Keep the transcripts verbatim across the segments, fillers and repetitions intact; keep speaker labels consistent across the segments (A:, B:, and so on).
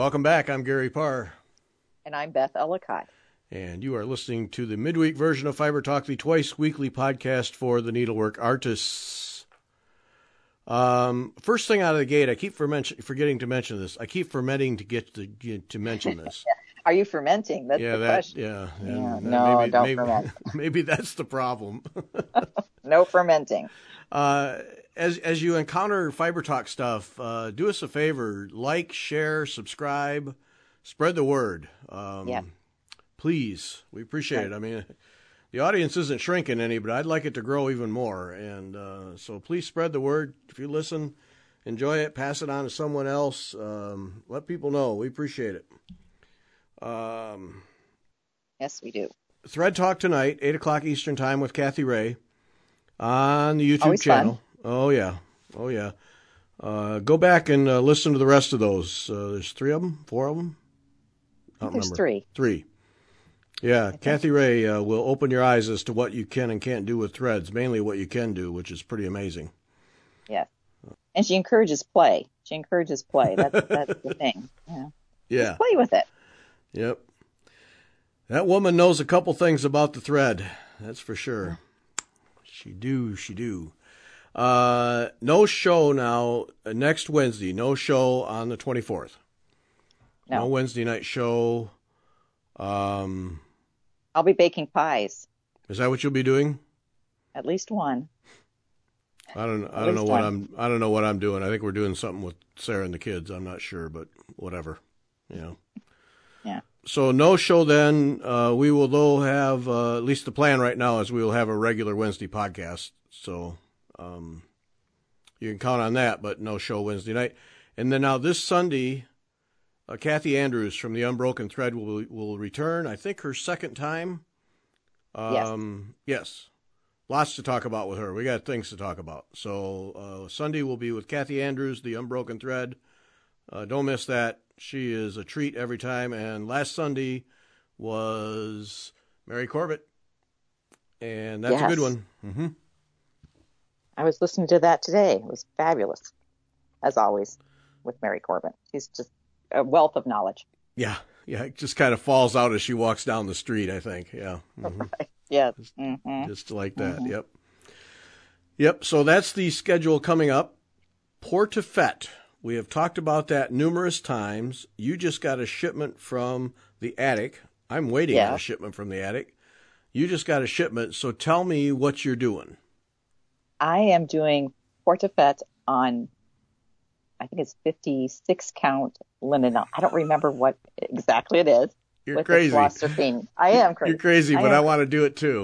A: Welcome back. I'm Gary Parr.
B: And I'm Beth Ellicott.
A: And you are listening to the midweek version of Fiber Talk, the twice weekly podcast for the needlework artists. Um, first thing out of the gate, I keep ferment- forgetting to mention this. I keep fermenting to get to get to mention this.
B: Are you fermenting? That's
A: yeah,
B: the
A: that,
B: question.
A: Yeah,
B: yeah. No,
A: maybe,
B: don't
A: maybe,
B: ferment.
A: Maybe that's the problem.
B: No fermenting.
A: Uh, as as you encounter Fiber Talk stuff, uh, do us a favor: like, share, subscribe, spread the word. Um,
B: yeah.
A: Please, we appreciate right. it. I mean, the audience isn't shrinking any, but I'd like it to grow even more. And uh, so please spread the word. If you listen, enjoy it, pass it on to someone else. Um, let people know. We appreciate it. Um,
B: yes, we do.
A: Thread Talk tonight, eight o'clock Eastern Time with Kathy Ray on the YouTube
B: Always
A: channel.
B: Fun.
A: Oh, yeah. Oh, yeah. Uh, go back and uh, listen to the rest of those. Uh, there's three of them, four of them?
B: I think there's three.
A: Three. Yeah, Kathy Ray uh, will open your eyes as to what you can and can't do with threads, mainly what you can do, which is pretty amazing.
B: Yeah. And she encourages play. She encourages play. That's that's the thing. Yeah.
A: Yeah.
B: Just play with it.
A: Yep. That woman knows a couple things about the thread. That's for sure. She do, she do. Uh, no show now uh, next Wednesday. No show on the twenty-fourth.
B: No,
A: no Wednesday night show. Um,
B: I'll be baking pies.
A: Is that what you'll be doing?
B: At least one.
A: I don't. I don't know what I'm. I don't know what I'm doing. I think we're doing something with Sarah and the kids. I'm not sure, but whatever. You know.
B: Yeah.
A: So no show then. Uh, we will though have uh, at least the plan right now is we will have a regular Wednesday podcast. So um, you can count on that, but no show Wednesday night. And then now this Sunday, uh, Kathy Andrews from the Unbroken Thread will will return. I think her second time. Um, yes. Yes. Lots to talk about with her. We got things to talk about. So uh, Sunday will be with Kathy Andrews, the Unbroken Thread. Uh, don't miss that. She is a treat every time. And last Sunday was Mary Corbett. And that's yes. a good one. Mm-hmm.
B: I was listening to that today. It was fabulous, as always, with Mary Corbett. She's just a wealth of knowledge.
A: Yeah. Yeah. It just kind of falls out as she walks down the street, I think. Yeah. Mm-hmm.
B: Right. Yeah.
A: Just,
B: mm-hmm.
A: just like that.
B: Mm-hmm.
A: Yep. Yep. So that's the schedule coming up. Portefeuille. We have talked about that numerous times. You just got a shipment from the attic. I'm waiting
B: yeah.
A: on a shipment from the attic. You just got a shipment. So tell me what you're doing.
B: I am doing portefeuille on, I think it's fifty-six count linen. I don't remember what exactly it is.
A: You're
B: with
A: crazy.
B: The I am crazy.
A: You're crazy,
B: I
A: but
B: am.
A: I want to do it too.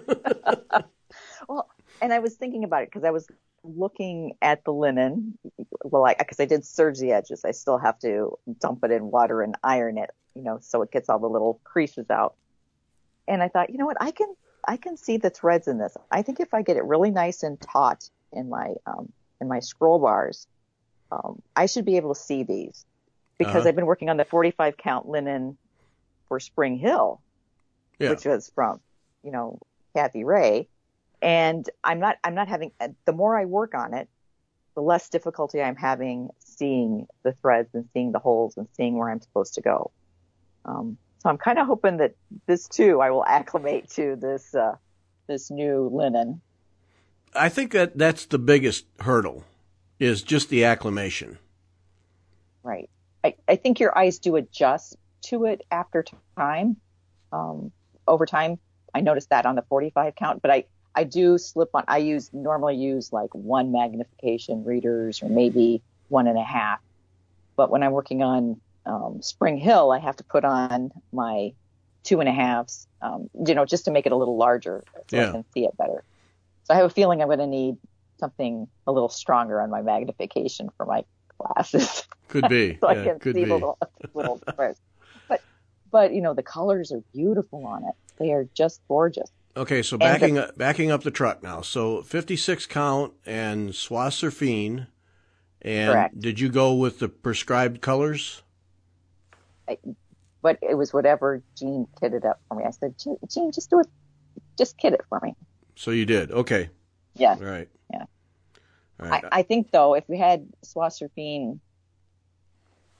B: Well, and I was thinking about it because I was looking at the linen. Well, I because I did serge the edges. I still have to dump it in water and iron it, you know, so it gets all the little creases out. And I thought, you know what, I can I can see the threads in this. I think if I get it really nice and taut in my um, in my scroll bars, um, I should be able to see these because
A: uh-huh.
B: I've been working on the forty-five count linen for Spring Hill,
A: yeah.
B: which was from, you know, Kathy Ray. And I'm not, I'm not having, the more I work on it, the less difficulty I'm having seeing the threads and seeing the holes and seeing where I'm supposed to go. Um, so I'm kind of hoping that this too, I will acclimate to this, uh, this new linen.
A: I think that that's the biggest hurdle is just the acclimation.
B: Right. I, I think your eyes do adjust to it after time. Um, over time, I noticed that on the forty-five count, but I, I do slip on, I use, normally use like one magnification readers or maybe one and a half. But when I'm working on, um, Spring Hill, I have to put on my two and a halves, um, you know, just to make it a little larger so
A: yeah.
B: I can see it better. So I have a feeling I'm going to need something a little stronger on my magnification for my glasses.
A: Could be.
B: so
A: yeah,
B: I can
A: could
B: see
A: be.
B: little, little threads. But, but, you know, the colors are beautiful on it. They are just gorgeous.
A: Okay, so backing the, up, backing up the truck now. So fifty-six count and Soie Surfine. And
B: correct.
A: Did you go with the prescribed colors?
B: I, but it was whatever Jean kitted up for me. I said, Jean, just do it. Just kit it for me.
A: So you did. Okay.
B: Yeah.
A: All right.
B: Yeah.
A: All right.
B: I, I think, though, if we had Soie Surfine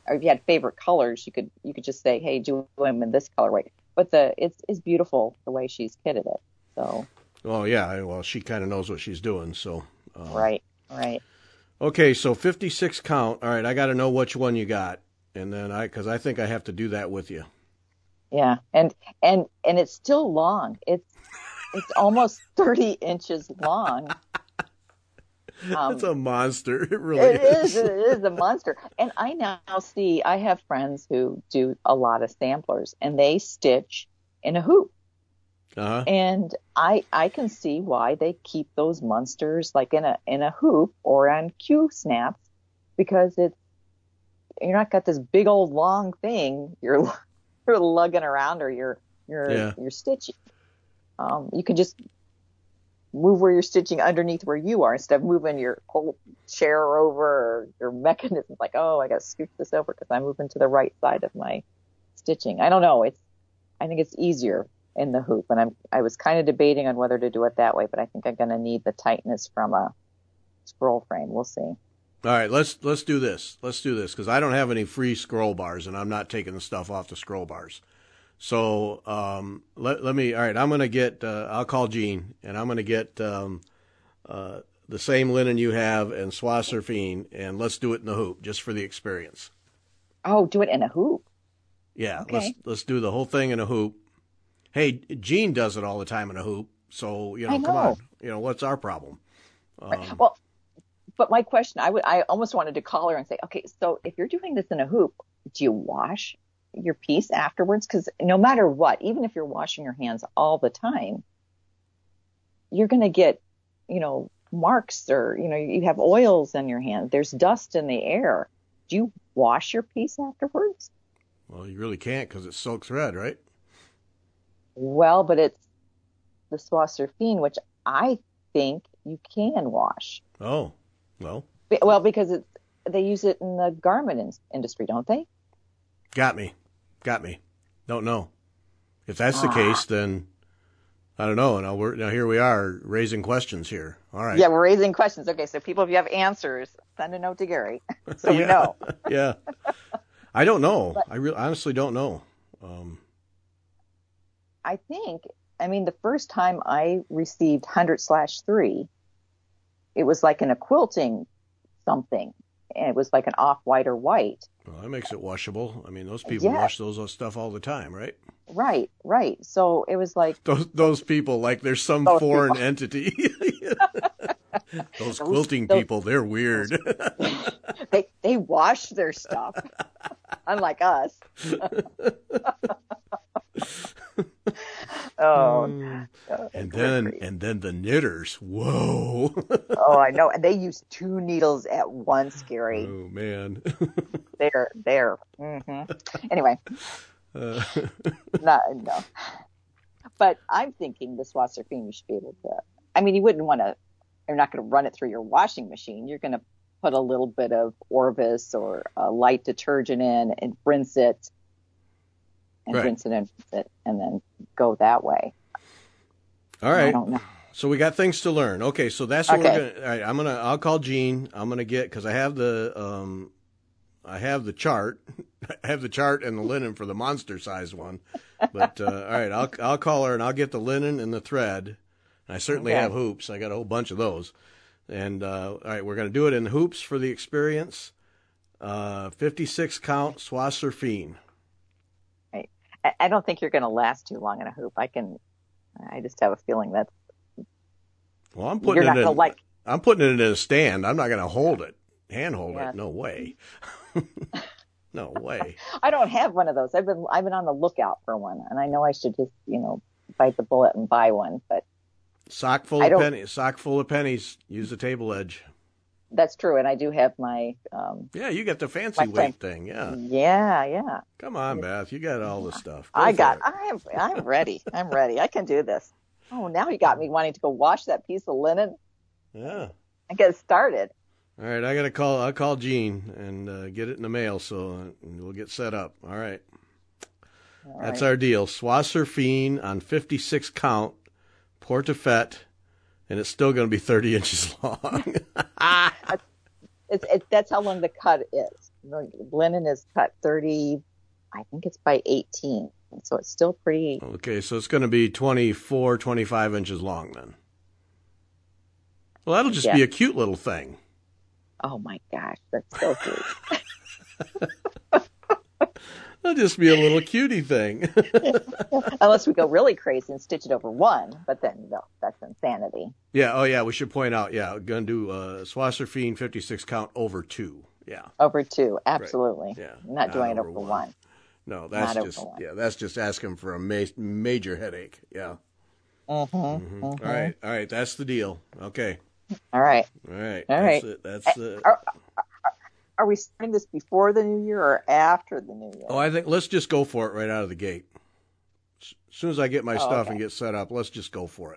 B: or if you had favorite colors, you could you could just say, hey, do them in this colorway. But the it's it's beautiful the way she's kitted it. So.
A: Oh yeah, well she kind of knows what she's doing. So. Um,
B: right. Right.
A: Okay, so fifty-six count. All right, I got to know which one you got, and then I because I think I have to do that with you.
B: Yeah, and and and it's still long. It's it's almost thirty inches long.
A: Um, it's a monster. It really
B: it
A: is.
B: is. It is a monster. And I now see, I have friends who do a lot of samplers, and they stitch in a hoop.
A: Uh-huh.
B: And I I can see why they keep those monsters like in a in a hoop or on Q snaps, because it's you're not got this big old long thing you're you're lugging around or you're you're
A: yeah.
B: you're stitching. Um, you can just move where you're stitching underneath where you are instead of moving your whole chair over or your mechanism. Like, oh, I got to scoot this over because I'm moving to the right side of my stitching. I don't know. It's, I think it's easier in the hoop, and I'm, I was kind of debating on whether to do it that way, but I think I'm going to need the tightness from a scroll frame. We'll see.
A: All right, let's let's do this. Let's do this because I don't have any free scroll bars, and I'm not taking the stuff off the scroll bars. So um, let let me. All right, I'm gonna get. Uh, I'll call Jean, and I'm gonna get um, uh, the same linen you have and soie surfine, and let's do it in the hoop just for the experience.
B: Oh, do it in a hoop.
A: Yeah,
B: okay.
A: let's let's do the whole thing in a hoop. Hey, Jean does it all the time in a hoop, so you know,
B: know.
A: come on, you know, what's our problem? Um,
B: right. Well, but my question, I would, I almost wanted to call her and say, okay, so if you're doing this in a hoop, do you wash your piece afterwards? Because no matter what, even if you're washing your hands all the time, you're going to get, you know, marks or, you know, you have oils in your hand. There's dust in the air. Do you wash your piece afterwards?
A: Well, you really can't because it's silk thread, right?
B: Well, but it's the soie surfine, which I think you can wash.
A: Oh, well.
B: Well, because it's, they use it in the garment in- industry, don't they?
A: Got me. Got me. Don't know. If that's the
B: ah.
A: case, then I don't know. Now we're now here we are raising questions here. All right.
B: Yeah, we're raising questions. Okay, so people, if you have answers, send a note to Gary, so
A: yeah.
B: we know.
A: yeah. I don't know.
B: But
A: I really honestly don't know. Um,
B: I think. I mean, the first time I received one hundred slash three, it was like in a quilting something, and it was like an off-white or white.
A: Well, that makes it washable. I mean, those people
B: yeah.
A: wash those stuff all the time, right?
B: Right, right. So it was like
A: those those people, like there's some
B: those
A: foreign
B: people.
A: entity. those quilting
B: those,
A: people, they're weird.
B: Those, they they wash their stuff, unlike us. oh,
A: mm. and then
B: great.
A: and then the knitters. Whoa.
B: oh, I know. And they use two needles at once, Gary.
A: Oh man.
B: They're there. Mm-hmm. Anyway.
A: Uh.
B: no, no. But I'm thinking the soie surfine, you should be able to. I mean, you wouldn't want to. You're not going to run it through your washing machine. You're going to put a little bit of Orvis or a light detergent in and rinse it, and
A: right.
B: rinse it and rinse it, and then go that way.
A: All right.
B: I don't know.
A: So we got things to learn. Okay, so that's what
B: okay.
A: we're gonna. All right, I'm gonna. I'll call Jean. I'm gonna get because I have the. Um, I have the chart. I have the chart and the linen for the monster size one. But uh, all right, I'll I'll call her and I'll get the linen and the thread. I certainly
B: okay.
A: have hoops. I got a whole bunch of those. And uh, all right, we're gonna do it in hoops for the experience. Uh, fifty-six count soie surfine.
B: Right. I don't think you're going to last too long in a hoop. I can. I just have a feeling that.
A: Well, I'm putting
B: you're
A: it
B: not
A: in.
B: Like,
A: I'm putting it in a stand. I'm not going to hold it, hand hold
B: yeah.
A: it. No way. No way.
B: I don't have one of those. I've been I've been on the lookout for one, and I know I should just you know bite the bullet and buy one. But
A: sock full of pennies. Sock full of pennies. Use the table edge.
B: That's true, and I do have my. Um,
A: yeah, you got the fancy weight thing. Yeah.
B: Yeah, yeah.
A: Come on, Beth. You got all the stuff. Go
B: I got.
A: It.
B: I'm. I'm ready. I'm ready. I can do this. Oh, now you got me wanting to go wash that piece of linen.
A: Yeah.
B: And get it started.
A: All right, I got to call. I'll call Jean and uh, get it in the mail, so uh, we'll get set up. All right. All That's right. our deal. Soie surfine on fifty-six count, Portefeuille, and it's still going to be thirty inches long.
B: it's, it, that's how long the cut is. the linen is cut thirty, I think it's by eighteen. So it's still pretty.
A: Okay, so it's going to be twenty-four, twenty-five inches long then. Well, that'll just
B: Yeah.
A: be a cute little thing.
B: Oh my gosh, that's so cute.
A: That'll just be a little cutie thing.
B: Unless we go really crazy and stitch it over one, but then no, that's insanity.
A: Yeah, oh yeah, we should point out, yeah, we're going to do uh, Swasserfien fifty-six count over two. Yeah.
B: Over two, absolutely.
A: Right. Yeah.
B: I'm not,
A: Not
B: doing it
A: over
B: over
A: one.
B: one.
A: No, that's
B: Not
A: just,
B: over one.
A: yeah, that's just asking for a ma- major headache. Yeah.
B: Mm-hmm,
A: Mm-hmm.
B: mm-hmm.
A: All right, all right, that's the deal. Okay.
B: All right.
A: All right.
B: All
A: that's
B: right.
A: It. That's uh,
B: Are, are we starting this before the new year or after the new year?
A: Oh, I think let's just go for it right out of the gate. As soon as I get my
B: Oh,
A: stuff
B: okay.
A: and get set up, let's just go for it.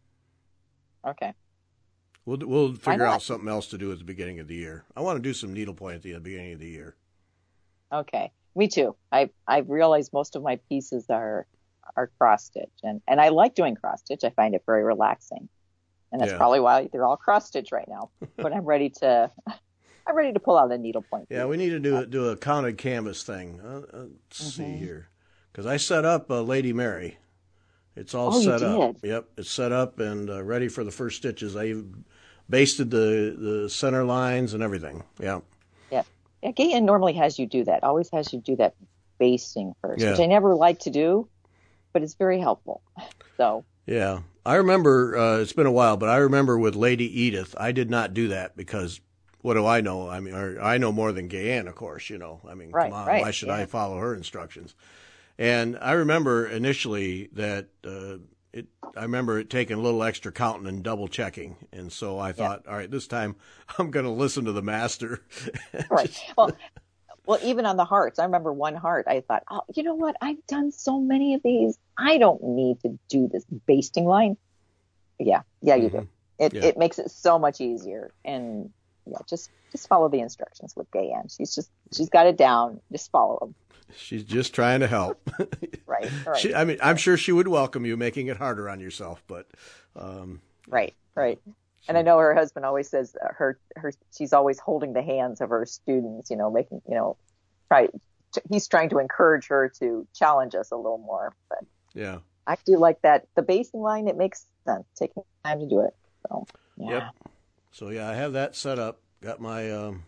B: Okay.
A: We'll we'll figure
B: not?
A: out something else to do at the beginning of the year. I want to do some needlepoint at the beginning of the year.
B: Okay. Me too. I I realize most of my pieces are are cross stitch, and and I like doing cross stitch. I find it very relaxing, and that's
A: Yeah.
B: probably why they're all cross stitch right now. But I'm ready to I'm ready to pull out a needlepoint.
A: Yeah, we need to do a, do a counted canvas thing. Uh, uh, let's see
B: Mm-hmm.
A: here, because I set up uh, Lady Mary. It's all
B: Oh, you
A: set up.
B: did?
A: Yep, it's set up and uh, ready for the first stitches. I even basted the the center lines and everything. Yeah.
B: Yeah. Yeah. Gayan normally has you do that. Always has you do that basting first,
A: Yeah.
B: which I never like to do, but it's very helpful. So.
A: Yeah, I remember. Uh, it's been a while, but I remember with Lady Edith, I did not do that because what do I know? I mean, or I know more than Gayan, of course. You know, I mean,
B: Right,
A: come on,
B: right,
A: why should
B: yeah.
A: I follow her instructions? And I remember initially that uh, it. I remember it taking a little extra counting and double checking, and so I thought, all right, this time I'm going to listen to the master.
B: Right. Well, well, even on the hearts, I remember one heart. I thought, oh, you know what? I've done so many of these. I don't need to do this basting line. Yeah, yeah, you do. It
A: Yeah.
B: it makes it so much easier. And yeah, just just follow the instructions with Gayan. She's just she's got it down. Just follow them.
A: She's just trying to help.
B: Right. Right.
A: She, I mean, I'm sure she would welcome you making it harder on yourself, but um,
B: Right. Right. And I know her husband always says uh, her her she's always holding the hands of her students. You know, making you know, try. He's trying to encourage her to challenge us a little more. But
A: yeah.
B: I do like that. The basting line, it makes sense. Taking time to do it. So yeah.
A: Yep. So yeah, I have that set up. Got my um,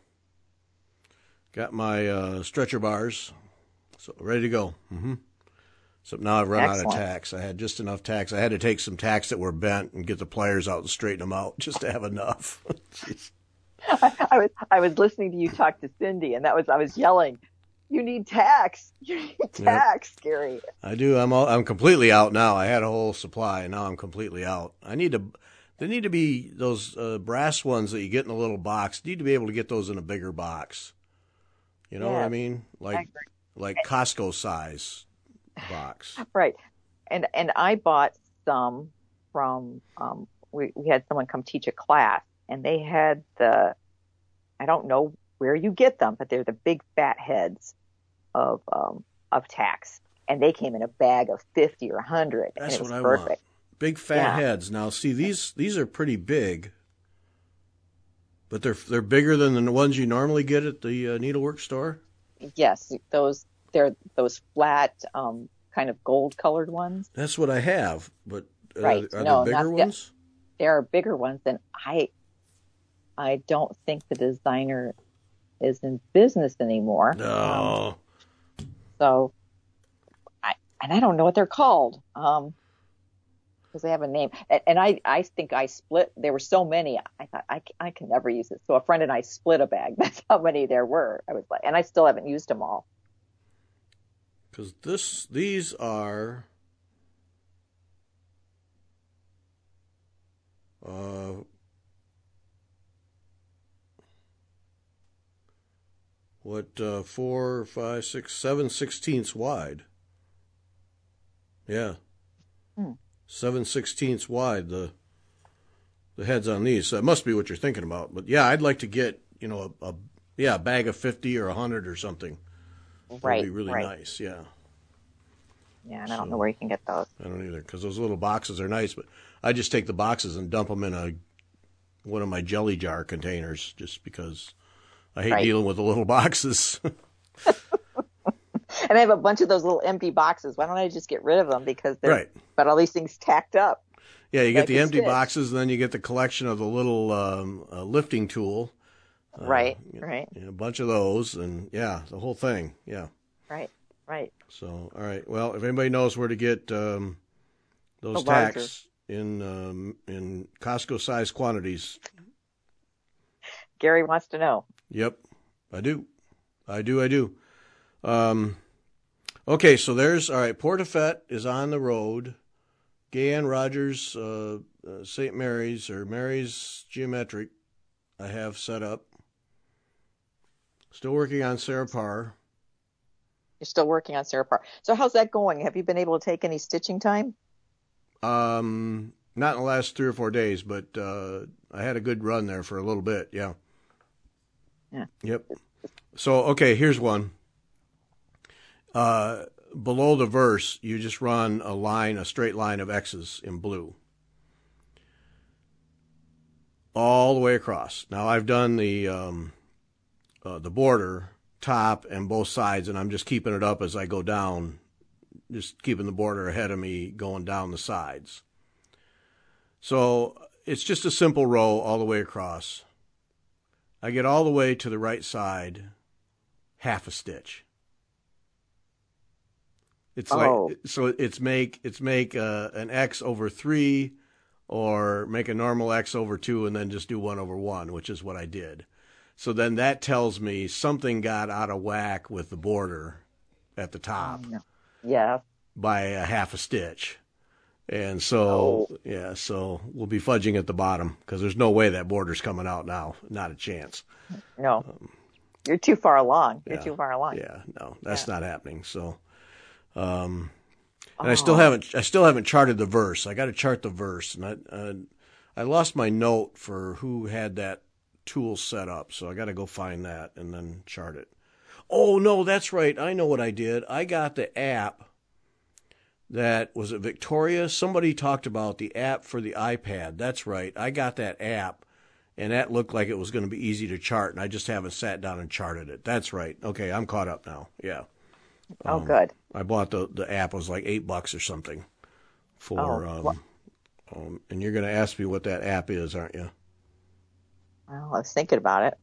A: got my uh, stretcher bars, so ready to go. Mm-hmm. So now I've run out
B: Excellent.
A: of tacks. I had just enough tacks. I had to take some tacks that were bent and get the pliers out and straighten them out just to have enough. Jeez.
B: I, I was I was listening to you talk to Cindy, and that was I was yelling, "You need tacks! You need tacks, Gary!"
A: I do. I'm all, I'm completely out now. I had a whole supply, and now I'm completely out. I need to. There need to be those uh, brass ones that you get in a little box. Need to be able to get those in a bigger box. You know what I
B: Yes,
A: mean?
B: I
A: Like
B: agree.
A: like Costco size box.
B: Right. And and I bought some from um we, we had someone come teach a class, and they had the I don't know where you get them, but they're the big fat heads of um of tacks. And they came in a bag of fifty or a hundred, and
A: That's
B: it was
A: what I
B: perfect.
A: want. Big fat
B: Yeah.
A: heads. Now, see these these are pretty big, but they're they're bigger than the ones you normally get at the uh, needlework store.
B: Yes, those they're those flat um kind of gold colored ones.
A: That's what I have. But uh,
B: Right.
A: are
B: No,
A: there bigger
B: not the-
A: ones?
B: There are bigger ones, and I I don't think the designer is in business anymore. Um,
A: No.
B: so I and I don't know what they're called. Um because they have a name. And, and I, I think I split, there were so many, I thought I, c- I can never use it. So a friend and I split a bag. That's how many there were. I was like, and I still haven't used them all.
A: Because this these are uh, what uh, four, five, six, seven sixteenths wide. Yeah,
B: Hmm.
A: seven sixteenths wide. The the heads on these. So that must be what you're thinking about. But yeah, I'd like to get you know a, a yeah a bag of fifty or a hundred or something. That'd
B: Right.
A: be really
B: right.
A: nice. Yeah.
B: Yeah. And I don't
A: So-
B: know where you can get those.
A: I don't either, because those little boxes are nice, but I just take the boxes and dump them in a one of my jelly jar containers, just because I hate
B: Right.
A: dealing with the little boxes.
B: And I have a bunch of those little empty boxes. Why don't I just get rid of them? Because they're
A: Right.
B: but all these things tacked up.
A: Yeah, you get
B: Like
A: the
B: a
A: empty
B: stitch.
A: boxes, and then you get the collection of the little um, uh, lifting tool. Uh,
B: Right,
A: you-
B: right,
A: you know, a bunch of those, and yeah, the whole thing. Yeah.
B: right, right.
A: So, all right. Well, if anybody knows where to get um, those
B: The larger.
A: tacks in um, in Costco size quantities,
B: Gary wants to know.
A: yep, I do, I do, I do. Um, okay, so there's all right. Portafett is on the road. Gay-Ann Rogers, uh, uh, Saint Mary's or Mary's Geometric, I have set up. Still working on Sarah Parr.
B: You're still working on Sarah Parr. So how's that going? Have you been able to take any stitching time?
A: Um, not in the last three or four days, but uh, I had a good run there for a little bit. Yeah.
B: Yeah.
A: Yep. So okay, here's one. Uh, below the verse, you just run a line, a straight line of X's in blue, all the way across. Now I've done the um, uh, the border, top, and both sides, and I'm just keeping it up as I go down, just keeping the border ahead of me going down the sides. So it's just a simple row all the way across. I get all the way to the right side, half a stitch. It's
B: Oh.
A: like so it's make it's make uh, an X over three, or make a normal X over two, and then just do one over one, which is what I did. So then that tells me something got out of whack with the border at the top
B: No. Yeah.
A: by a half a stitch. And so,
B: Oh.
A: yeah, so we'll be fudging at the bottom because there's no way that border's coming out now. Not a chance.
B: No. You're too far along. You're
A: Yeah.
B: too far along.
A: Yeah, no, that's
B: Yeah.
A: not happening. So, um, and I still
B: Oh.
A: haven't, I still haven't charted the verse. I got to chart the verse, and I, uh, I lost my note for who had that tool set up, so I got to go find that and then chart it. Oh no, that's right. I know what I did. I got the app. That was it Victoria? Somebody talked about the app for the iPad. That's right. I got that app, and that looked like it was going to be easy to chart, and I just haven't sat down and charted it. That's right. Okay, I'm caught up now. Yeah.
B: Oh,
A: Um,
B: good.
A: I bought the the app. It was like eight bucks or something. For
B: Oh,
A: um,
B: what-
A: um, and you're going to ask me what that app is, aren't you?
B: Well, I was thinking about it.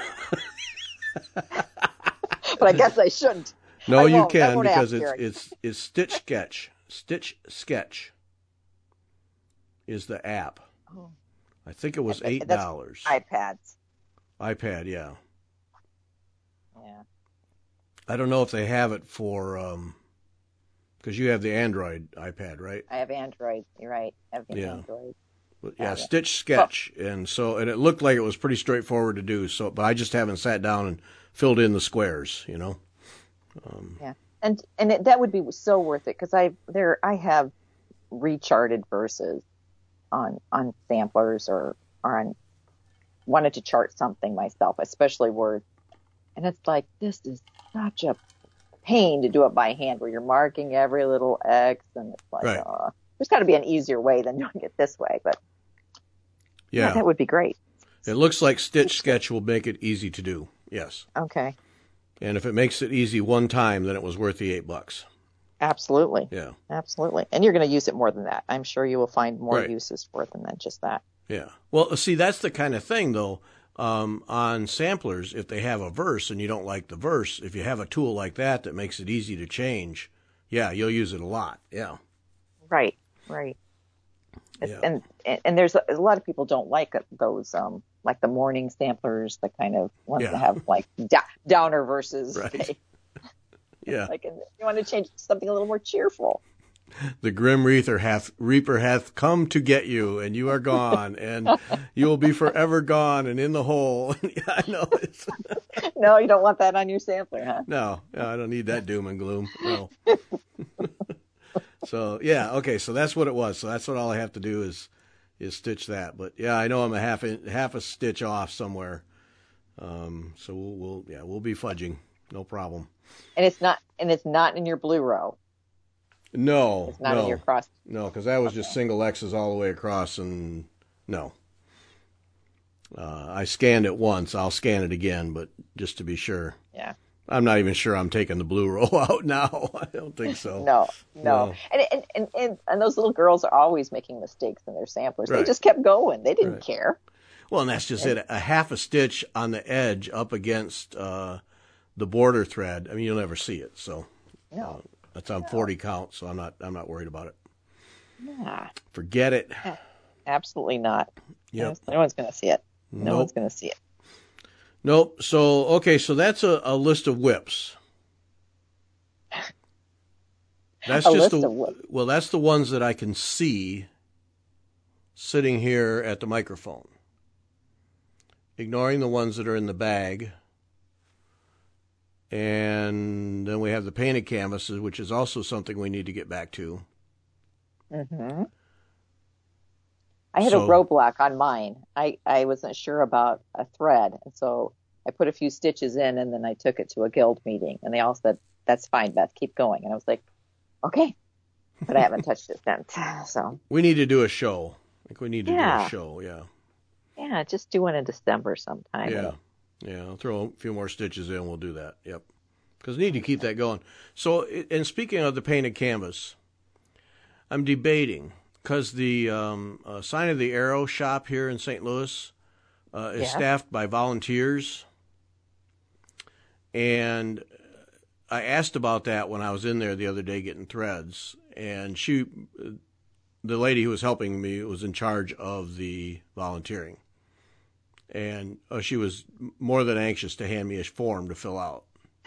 B: But I guess I shouldn't.
A: No,
B: I
A: you
B: won't. I
A: can
B: won't
A: because
B: ask
A: it's
B: Gary.
A: it's it's Stitch Sketch. Stitch Sketch is the app.
B: Oh,
A: I think it was
B: Okay,
A: eight
B: that's
A: dollars.
B: iPads.
A: iPad, yeah.
B: Yeah.
A: I don't know if they have it for um, because you have the Android iPad, right?
B: I have Android. You're right. I have
A: Yeah.
B: Android.
A: But yeah,
B: yeah.
A: Stitch Sketch, and so and it looked like it was pretty straightforward to do. So, but I just haven't sat down and filled in the squares, you know. Um,
B: Yeah. And and it, that would be so worth it because I there I have recharted verses on on samplers or or on wanted to chart something myself, especially words. And it's like this is such a pain to do it by hand where you're marking every little X and it's like
A: Right.
B: uh, there's got to be an easier way than doing it this way. But yeah,
A: yeah,
B: that would be great.
A: it looks like Stitch Sketch will make it easy to do. Yes,
B: Okay.
A: and if it makes it easy one time, then it was worth the eight bucks.
B: Absolutely.
A: Yeah,
B: Absolutely. And you're going to use it more than that. I'm sure you will find more
A: Right.
B: uses for it than just that.
A: yeah. Well, see, that's the kind of thing though. Um, on samplers, if they have a verse and you don't like the verse, if you have a tool like that that makes it easy to change, yeah, you'll use it a lot. Yeah,
B: Right. Right. It's,
A: Yeah.
B: And and and there's a, a lot of people don't like it, those um like the morning samplers, the kind of ones
A: Yeah.
B: that have like da- downer verses.
A: Right. yeah.
B: Like and you want to change it to something a little more cheerful.
A: The grim reaper hath reaper hath come to get you, and you are gone, and you will be forever gone and in the hole. yeah, I know. It's,
B: No, you don't want that on your sampler, huh?
A: no, no, I don't need that doom and gloom. No. so yeah, okay. So that's what it was. So that's what all I have to do is is stitch that. But yeah, I know I'm a half in, half a stitch off somewhere. Um, so we'll, we'll yeah we'll be fudging, no problem.
B: And it's not and it's not in your blue row.
A: No,
B: It's not
A: no,
B: in your cross.
A: no, because that was just single X's all the way across, and no. Uh, I scanned it once. I'll scan it again, but just to be sure.
B: Yeah.
A: I'm not even sure I'm taking the blue roll out now. I don't think so.
B: No, no.
A: No.
B: And, and, and, and, and those little girls are always making mistakes in their samplers.
A: Right.
B: They just kept going. They didn't
A: Right.
B: care.
A: Well, and that's just it. A half a stitch on the edge up against uh, the border thread. I mean, you'll never see it. So
B: No.
A: uh, that's on
B: No.
A: forty count, so I'm not I'm not worried about it.
B: Yeah.
A: Forget it.
B: Absolutely not.
A: Yep.
B: No one's going to see it. No
A: Nope.
B: one's going to see it.
A: Nope. So, okay, so that's a, a list of whips. That's
B: A
A: just
B: list
A: the
B: of whips.
A: well, that's the ones that I can see sitting here at the microphone. Ignoring the ones that are in the bag. And then we have the painted canvases, which is also something we need to get back to.
B: Mm-hmm. I had
A: So-
B: a roadblock on mine. I, I wasn't sure about a thread. And so I put a few stitches in and then I took it to a guild meeting. And they all said, that's fine, Beth, keep going. And I was like, okay. But I haven't touched it since. So,
A: We need to do a show. I think we need to do
B: Yeah.
A: a show, yeah.
B: yeah, just do one in December sometime.
A: Yeah. Yeah, I'll throw a few more stitches in. We'll do that. Yep. Because we need to keep that going. So, and speaking of the painted canvas, I'm debating because the um, uh, Sign of the Arrow shop here in Saint Louis uh, is
B: Yeah.
A: staffed by volunteers. And I asked about that when I was in there the other day getting threads. And she, the lady who was helping me was in charge of the volunteering. And uh, she was more than anxious to hand me a form to fill out.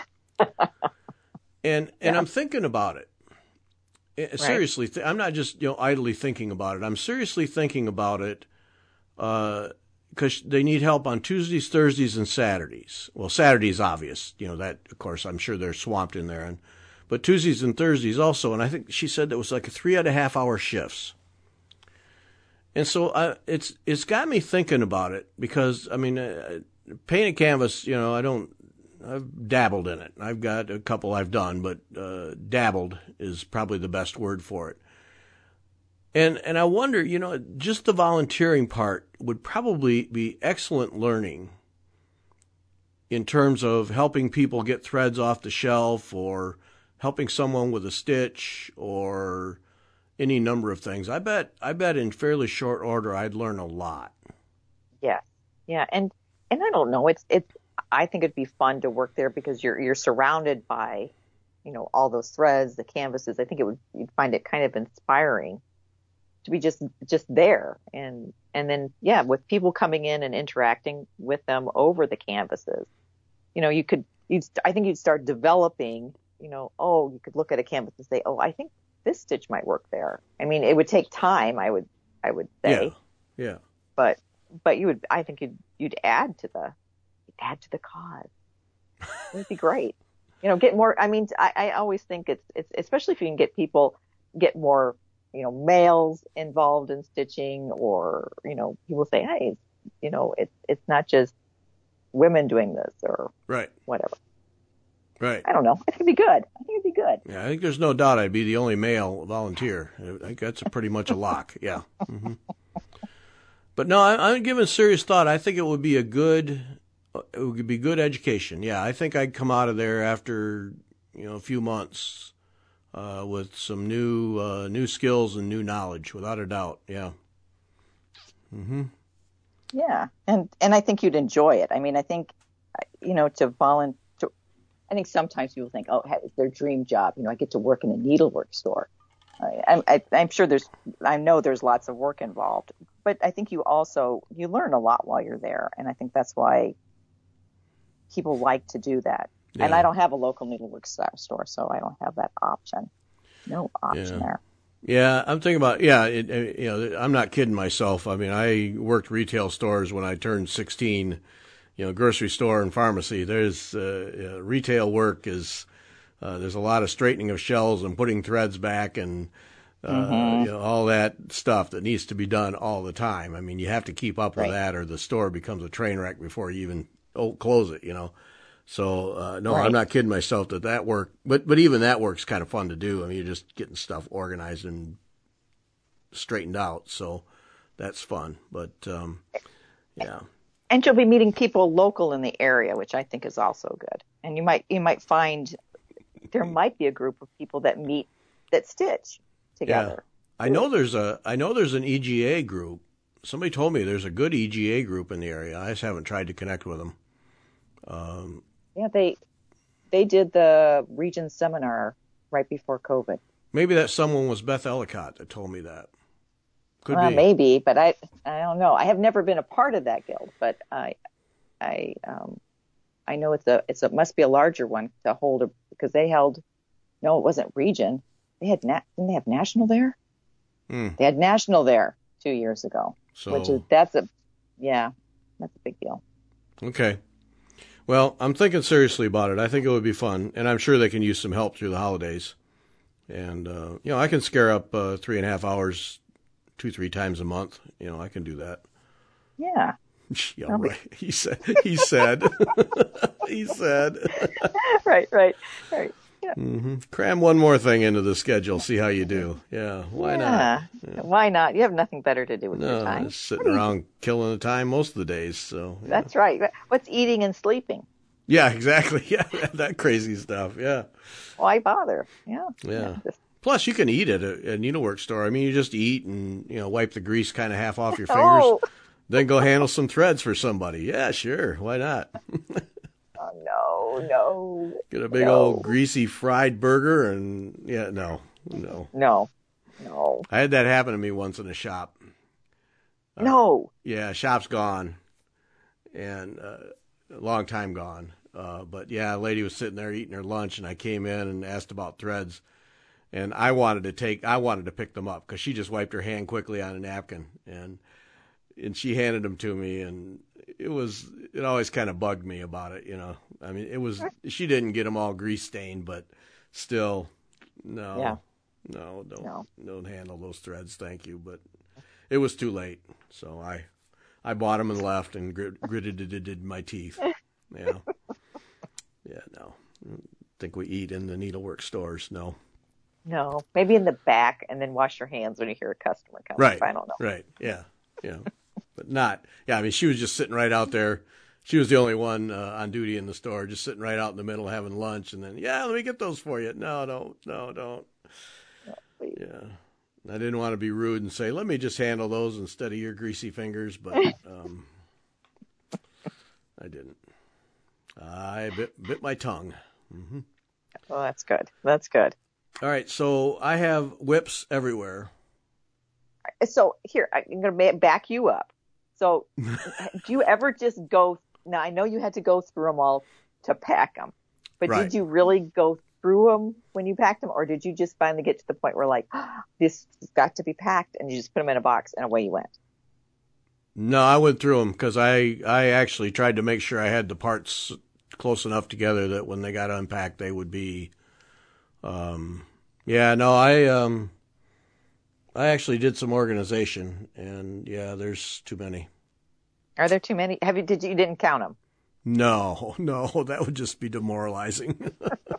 A: and and
B: Yeah.
A: I'm thinking about it. Uh, Seriously, th- I'm not just you know idly thinking about it. I'm seriously thinking about it because they need help on Tuesdays, Thursdays, and Saturdays. Well, Saturday's obvious. You know that, of course, I'm sure they're swamped in there. And but Tuesdays and Thursdays also. And I think she said that was like three and a half hour shifts. And so uh, it's it's got me thinking about it because I mean, uh, painted canvas. You know, I don't. I've dabbled in it. I've got a couple I've done, but uh, dabbled is probably the best word for it. And and I wonder, you know, just the volunteering part would probably be excellent learning in terms of helping people get threads off the shelf or helping someone with a stitch or any number of things. I bet I bet in fairly short order I'd learn a lot.
B: Yeah. Yeah. And, and I don't know, it's, it's, I think it'd be fun to work there because you're, you're surrounded by, you know, all those threads, the canvases. I think it would, you'd find it kind of inspiring to be just, just there. And, and then, yeah, with people coming in and interacting with them over the canvases, you know, you could, you'd, I think you'd start developing, you know, oh, you could look at a canvas and say, oh, I think this stitch might work there. I mean, it would take time, I would, I would say,
A: Yeah. Yeah.
B: but, but you would, I think you'd, you'd add to the, add to the cause. It would be great. You know, get more, I mean, I, I always think it's, it's, especially if you can get people, get more, you know, males involved in stitching or, you know, people say, hey, you know, it's, it's not just women doing this or
A: Right.
B: whatever.
A: Right.
B: I don't know. I think it'd be good. I think it'd be good.
A: Yeah, I think there's no doubt I'd be the only male volunteer. I think that's a pretty much a lock. Yeah. hmm But no, I, I'm giving serious thought. I think it would be a good, it would be good education. Yeah, I think I'd come out of there after you know a few months uh, with some new uh, new skills and new knowledge, without a doubt. Yeah. hmm
B: Yeah. And, and I think you'd enjoy it. I mean, I think, you know, to volunteer, I think sometimes people think, oh, it's their dream job. You know, I get to work in a needlework store. I, I, I'm sure there's, I know there's lots of work involved, but I think you also, you learn a lot while you're there. And I think that's why people like to do that.
A: Yeah.
B: And I don't have a local needlework store, so I don't have that option. No option
A: Yeah.
B: there.
A: Yeah, I'm thinking about, yeah, it, it, you know, I'm not kidding myself. I mean, I worked retail stores when I turned sixteen, you know, grocery store and pharmacy. There's, uh, uh, retail work is, uh, there's a lot of straightening of shelves and putting threads back and, uh,
B: Mm-hmm.
A: you know, all that stuff that needs to be done all the time. I mean, you have to keep up with
B: Right.
A: that or the store becomes a train wreck before you even oh, close it, you know. So, uh, no,
B: Right.
A: I'm not kidding myself that that work, but, but even that work's kind of fun to do. I mean, you're just getting stuff organized and straightened out. So that's fun. But, um, yeah.
B: And you'll be meeting people local in the area, which I think is also good. And you might you might find there might be a group of people that meet that stitch together.
A: Yeah. I know there's a I know there's an E G A group. Somebody told me there's a good E G A group in the area. I just haven't tried to connect with them. Um,
B: yeah, they they did the region seminar right before COVID.
A: Maybe that someone was Beth Ellicott that told me that. Could
B: well,
A: be.
B: Maybe, but I I don't know. I have never been a part of that guild, but I I um I know it's a it's a must be a larger one to hold a, because they held no, it wasn't region. They had na- didn't they have national there?
A: Hmm.
B: They had national there two years ago,
A: So,
B: which is that's a yeah, that's a big deal.
A: Okay. Well, I'm thinking seriously about it. I think it would be fun, and I'm sure they can use some help through the holidays. And uh, you know, I can scare up uh, three and a half hours, two, three times a month. You know, I can do that.
B: Yeah.
A: Yeah, right. He said. He said. he said.
B: right, right, right. Yeah.
A: Mm-hmm. Cram one more thing into the schedule. See how you do. Yeah. Why
B: yeah.
A: not? Yeah.
B: Why not? You have nothing better to do with
A: no,
B: your time.
A: Just sitting around killing the time most of the days. So yeah.
B: That's right. What's eating and sleeping?
A: Yeah, exactly. Yeah, that crazy stuff. Yeah.
B: Why bother? Yeah.
A: Yeah. yeah. Plus, you can eat at a, a needlework store. I mean, you just eat and you know wipe the grease kind of half off your fingers.
B: oh.
A: Then go handle some threads for somebody. Yeah, sure. Why not?
B: oh, no, no.
A: Get a big
B: no.
A: old greasy fried burger and, yeah, no, no.
B: No, no.
A: I had that happen to me once in a shop. Uh,
B: no.
A: Yeah, shop's gone. And uh, a long time gone. Uh, but, yeah, a lady was sitting there eating her lunch, and I came in and asked about threads. And I wanted to take, I wanted to pick them up because she just wiped her hand quickly on a napkin. And And she handed them to me, and it was, it always kind of bugged me about it, you know. I mean, it was, she didn't get them all grease stained, but still, no,
B: yeah.
A: no, don't,
B: no.
A: don't handle those threads, thank you. But it was too late, so I, I bought them and left and grit, gritted it in my teeth. Yeah, yeah, no. I think we eat in the needlework stores, no.
B: No, maybe in the back, and then wash your hands when you hear a customer come.
A: Right,
B: I don't know.
A: Right, yeah, yeah. But not, yeah, I mean, she was just sitting right out there. She was the only one uh, on duty in the store, just sitting right out in the middle having lunch. And then, yeah, let me get those for you. No, don't, no, don't.
B: No, please.
A: Yeah. I didn't want to be rude and say, let me just handle those instead of your greasy fingers. But um, I didn't. I bit, bit my tongue. Mm-hmm.
B: Oh, that's good. That's good.
A: All right. So I have whips everywhere.
B: So here, I'm going to back you up. So do you ever just go, now I know you had to go through them all to pack them, but
A: Right.
B: did you really go through them when you packed them, or did you just finally get to the point where like, oh, this has got to be packed, and you just put them in a box and away you went?
A: No, I went through them because I, I actually tried to make sure I had the parts close enough together that when they got unpacked, they would be, um, yeah, no, I, um, I actually did some organization, and yeah, there's too many.
B: Are there too many? Have you, did you, you didn't count them?
A: No, no, that would just be demoralizing.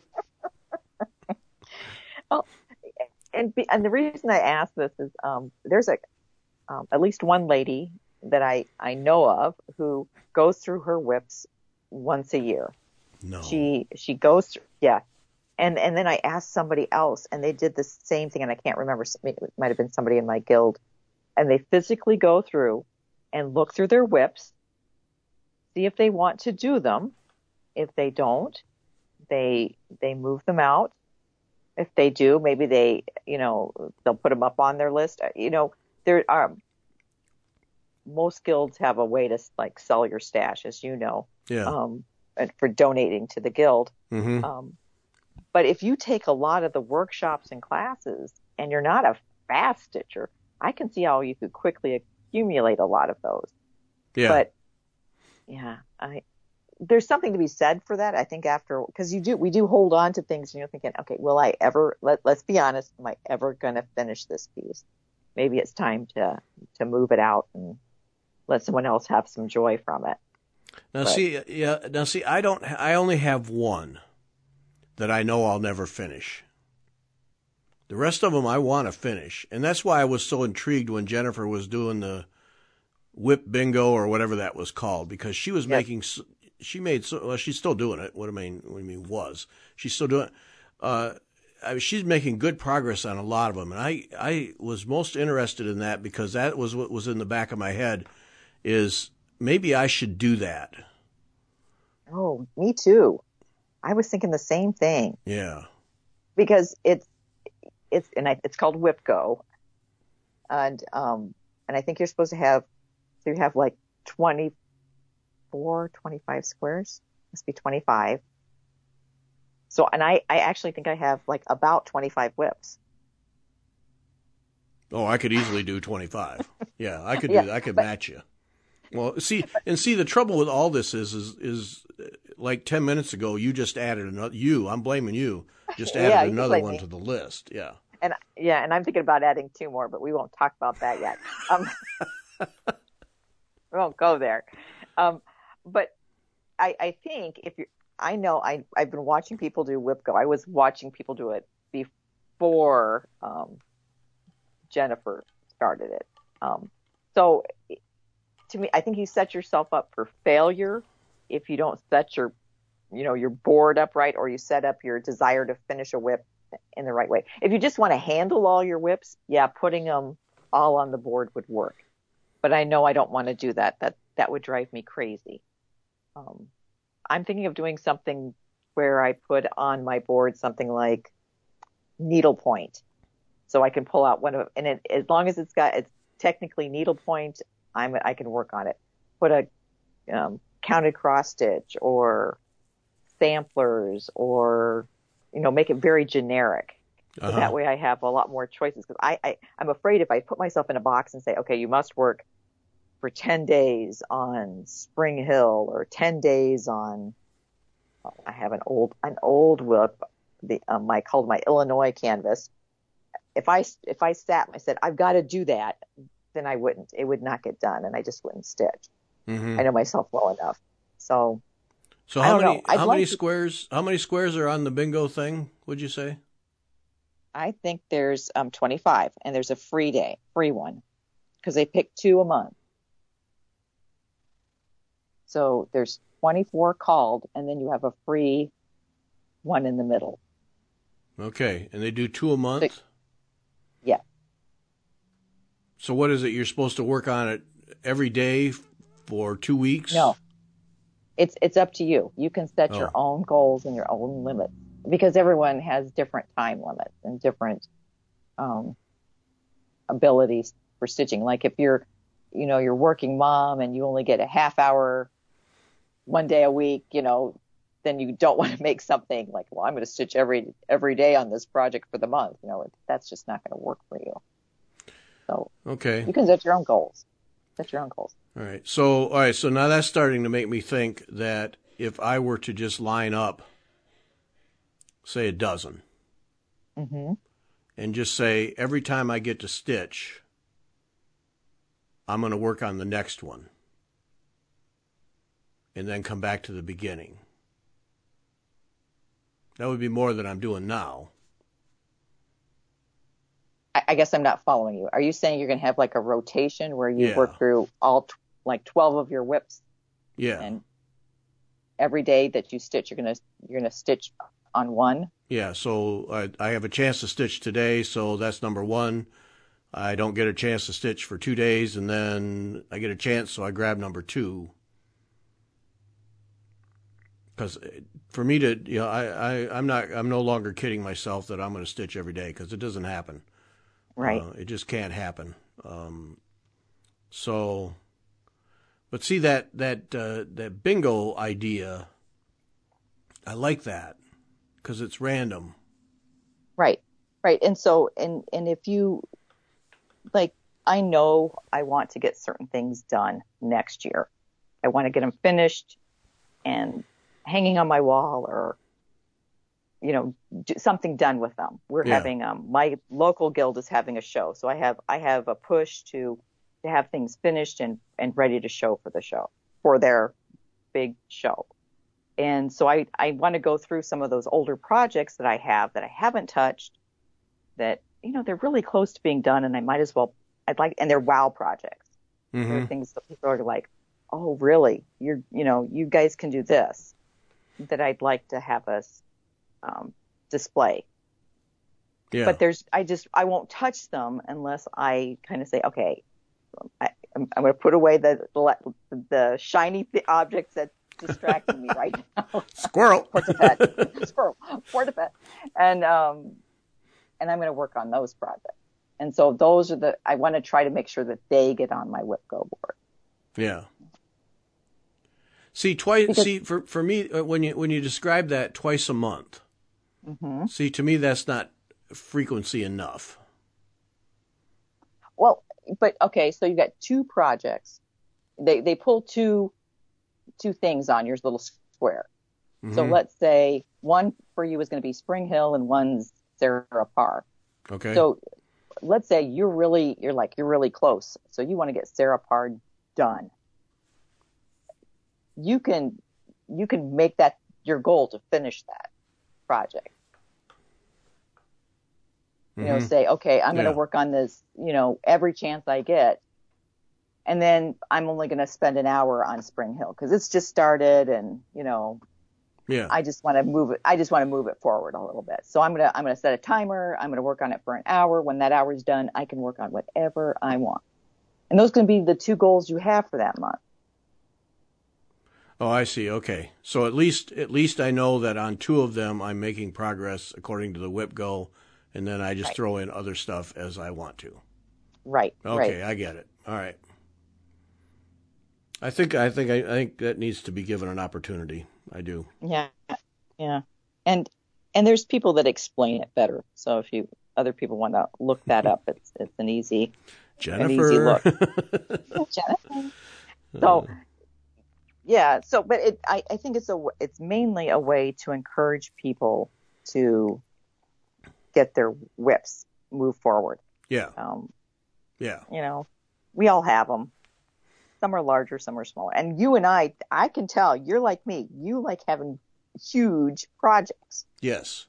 B: Well, and, be, and the reason I ask this is, um, there's a, um, at least one lady that I, I know of who goes through her whips once a year.
A: No.
B: She, she goes through, yeah. And, and then I asked somebody else, and they did the same thing, and I can't remember, it might have been somebody in my guild, and they physically go through and look through their whips, see if they want to do them. If they don't, they, they move them out. If they do, maybe they, you know, they'll put them up on their list. You know, there are, most guilds have a way to like sell your stash, as you know,
A: Yeah.
B: um, and for donating to the guild.
A: Mm-hmm.
B: Um, but if you take a lot of the workshops and classes and you're not a fast stitcher, I can see how you could quickly accumulate a lot of those.
A: Yeah.
B: But yeah, I, there's something to be said for that. I think after, cause you do, we do hold on to things and you're thinking, okay, will I ever, let, let's be honest, am I ever going to finish this piece? Maybe it's time to, to move it out and let someone else have some joy from it.
A: Now
B: But-
A: see, yeah, now see, I don't, I only have one that I know I'll never finish. The rest of them I want to finish. And that's why I was so intrigued when Jennifer was doing the, Whip Bingo or whatever that was called, because she was
B: Yep.
A: making, she made, so, well, she's still doing it. What I mean, what I mean was, she's still doing it. Uh, I mean, she's making good progress on a lot of them. And I, I was most interested in that because that was what was in the back of my head is maybe I should do that.
B: Oh, me too. I was thinking the same thing.
A: Yeah.
B: Because it's, it's, and I, it's called WhipGo. And, um, and I think you're supposed to have, so you have like twenty-four, twenty-five squares. Must be twenty-five. So, and I, I actually think I have like about twenty-five whips.
A: Oh, I could easily do twenty-five. Yeah, I could do
B: Yeah,
A: that. I could
B: but-
A: match you. Well, see, and see, the trouble with all this is, is, is like ten minutes ago, you just added another, you, I'm blaming you, just added
B: Yeah, you
A: another
B: blame
A: one
B: me.
A: to the list. Yeah.
B: And yeah, and I'm thinking about adding two more, but we won't talk about that yet. Um, we won't go there. Um, but I, I think if you, I know I, I've been watching people do WhipGo. I was watching people do it before um, Jennifer started it. Um, so to me, I think you set yourself up for failure if you don't set your, you know, your board up right, or you set up your desire to finish a whip in the right way. If you just want to handle all your whips, yeah, putting them all on the board would work. But I know I don't want to do that. That that would drive me crazy. Um, I'm thinking of doing something where I put on my board something like needlepoint, so I can pull out one of, and it, as long as it's got, it's technically needlepoint, I'm I can work on it. Put a um, counted cross stitch or samplers, or you know, make it very generic. So
A: Uh-huh.
B: that way I have a lot more choices, because I, I, I'm afraid if I put myself in a box and say, okay, you must work for ten days on Spring Hill or ten days on, oh, I have an old, an old whip, the, um, I called my Illinois canvas. If I, if I sat and I said, I've got to do that, then I wouldn't, it would not get done, and I just wouldn't stitch.
A: Mm-hmm.
B: I know myself well enough. So,
A: So
B: I
A: how
B: don't
A: many,
B: know. I'd
A: how
B: like
A: many
B: to-
A: squares, how many squares are on the bingo thing, would you say?
B: I think there's um, twenty-five, and there's a free day, free one, because they pick two a month. So there's twenty-four called, and then you have a free one in the middle.
A: Okay. And they do two a month?
B: Six. Yeah.
A: So what is it? You're supposed to work on it every day for two weeks?
B: No, it's it's up to you. You can set your
A: Oh.
B: own goals and your own limits, because everyone has different time limits and different um, abilities for stitching. Like if you're, you know, you're working mom and you only get a half hour one day a week, you know, then you don't want to make something like, well, I'm going to stitch every every day on this project for the month. You know, that's just not going to work for you. So
A: Okay.
B: you can set your own goals. Set your own goals.
A: All right. So, all right. So now that's starting to make me think that if I were to just line up, say a dozen,
B: Mm-hmm.
A: and just say every time I get to stitch, I'm going to work on the next one, and then come back to the beginning. That would be more than I'm doing now.
B: I, I guess I'm not following you. Are you saying you're going to have like a rotation where you
A: Yeah.
B: work through all t- like twelve of your whips,
A: Yeah.
B: and every day that you stitch, you're going to you're going to stitch on one?
A: Yeah. So I, I have a chance to stitch today, so that's number one. I don't get a chance to stitch for two days, and then I get a chance, so I grab number two. Because for me to, you know, I, I, I'm not, I'm no longer kidding myself that I'm going to stitch every day, because it doesn't happen.
B: Right.
A: Uh, it just can't happen. Um, so, but see that that uh, that bingo idea, I like that because it's random.
B: Right. Right. And so, and, and if you, like, I know I want to get certain things done next year. I want to get them finished and hanging on my wall, or, you know, do something done with them. We're
A: Yeah.
B: having, um, my local guild is having a show. So I have, I have a push to, to have things finished and, and ready to show for the show, for their big show. And so I, I want to go through some of those older projects that I have that I haven't touched, that, you know, they're really close to being done, and I might as well, I'd like, and they're wow projects. There are
A: Mm-hmm.
B: things that people are like, oh, really? You're, you know, you guys can do this that I'd like to have us um, display.
A: Yeah.
B: But there's, I just, I won't touch them unless I kind of say, okay, I, I'm, I'm going to put away the the, the shiny th- objects that's distracting me right now.
A: Squirrel.
B: For the pet, squirrel, for the pet, and um, and I'm going to work on those projects. And so those are the, I want to try to make sure that they get on my WhipGo board.
A: Yeah. See, twice.
B: Because,
A: see, for for me, uh, when you when you describe that twice a month,
B: mm-hmm.
A: see, to me that's not frequency enough.
B: Well, but okay, so you got two projects. They they pull two two things on your little square. Mm-hmm. So let's say one for you is going to be Spring Hill and one's Sarah Parr.
A: Okay.
B: So let's say you're really you're like you're really close. So you want to get Sarah Parr done. You can you can make that your goal to finish that project. You know, mm-hmm. say, okay, I'm yeah. going to work on this, you know, every chance I get. And then I'm only going to spend an hour on Spring Hill because it's just started and, you know,
A: yeah,
B: I just want to move it. I just want to move it forward a little bit. So I'm going to, I'm going to set a timer. I'm going to work on it for an hour. When that hour is done, I can work on whatever I want. And those can be the two goals you have for that month.
A: Oh, I see. Okay. So at least, at least I know that on two of them, I'm making progress according to the WhipGo. And then I just right. throw in other stuff as I want to.
B: Right.
A: Okay,
B: right.
A: I get it. All right. I think I think I, I think that needs to be given an opportunity. I do.
B: Yeah. Yeah. And and there's people that explain it better. So if you other people want to look that up, it's it's an easy
A: Jennifer.
B: An easy look. Jennifer. So yeah. So, but it I, I think it's a it's mainly a way to encourage people to get their whips move forward.
A: Yeah.
B: Um,
A: yeah.
B: You know, we all have them. Some are larger, some are smaller. And you and I, I can tell you're like me. You like having huge projects.
A: Yes.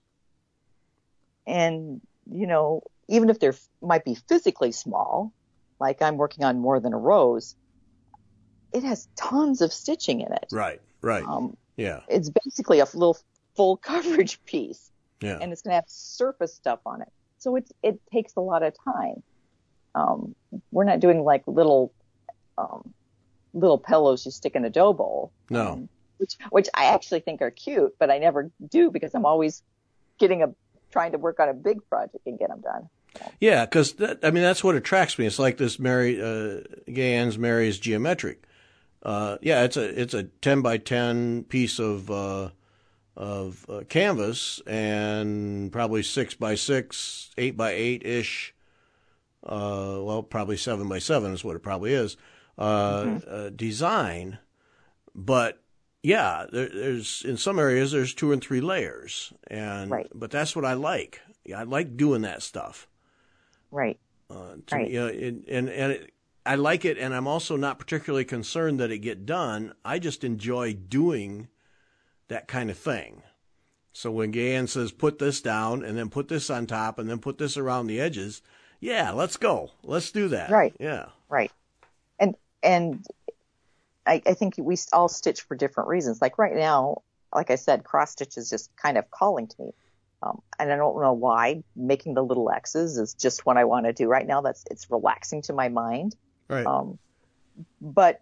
B: And, you know, even if they're might be physically small, like I'm working on More Than a Rose, it has tons of stitching in it.
A: Right. Right.
B: Um,
A: yeah.
B: It's basically a little full coverage piece.
A: Yeah.
B: And it's going to have surface stuff on it. So it's, it takes a lot of time. Um, we're not doing like little, um, little pillows you stick in a dough bowl.
A: No.
B: Um, which, which I actually think are cute, but I never do because I'm always getting a, trying to work on a big project and get them done. So.
A: Yeah. Cause that, I mean, that's what attracts me. It's like this Mary, uh, Gay-Ann's Mary's Geometric. Uh, yeah, it's a, it's a ten by ten piece of, uh, of uh, canvas and probably six by six, eight by eight ish. Uh, well, probably seven by seven is what it probably is. Uh, mm-hmm. uh, design, but yeah, there, there's in some areas there's two and three layers, and
B: right.
A: but that's what I like. Yeah, I like doing that stuff.
B: Right.
A: Uh, to,
B: right.
A: You know, it, and and it, I like it, and I'm also not particularly concerned that it get done. I just enjoy doing that kind of thing. So when Gay-Ann says, put this down and then put this on top and then put this around the edges, yeah, let's go. Let's do that.
B: Right.
A: Yeah.
B: Right. And, and I, I think we all stitch for different reasons. Like right now, like I said, cross stitch is just kind of calling to me. Um, and I don't know why making the little X's is just what I want to do right now. That's, it's relaxing to my mind.
A: Right.
B: Um, but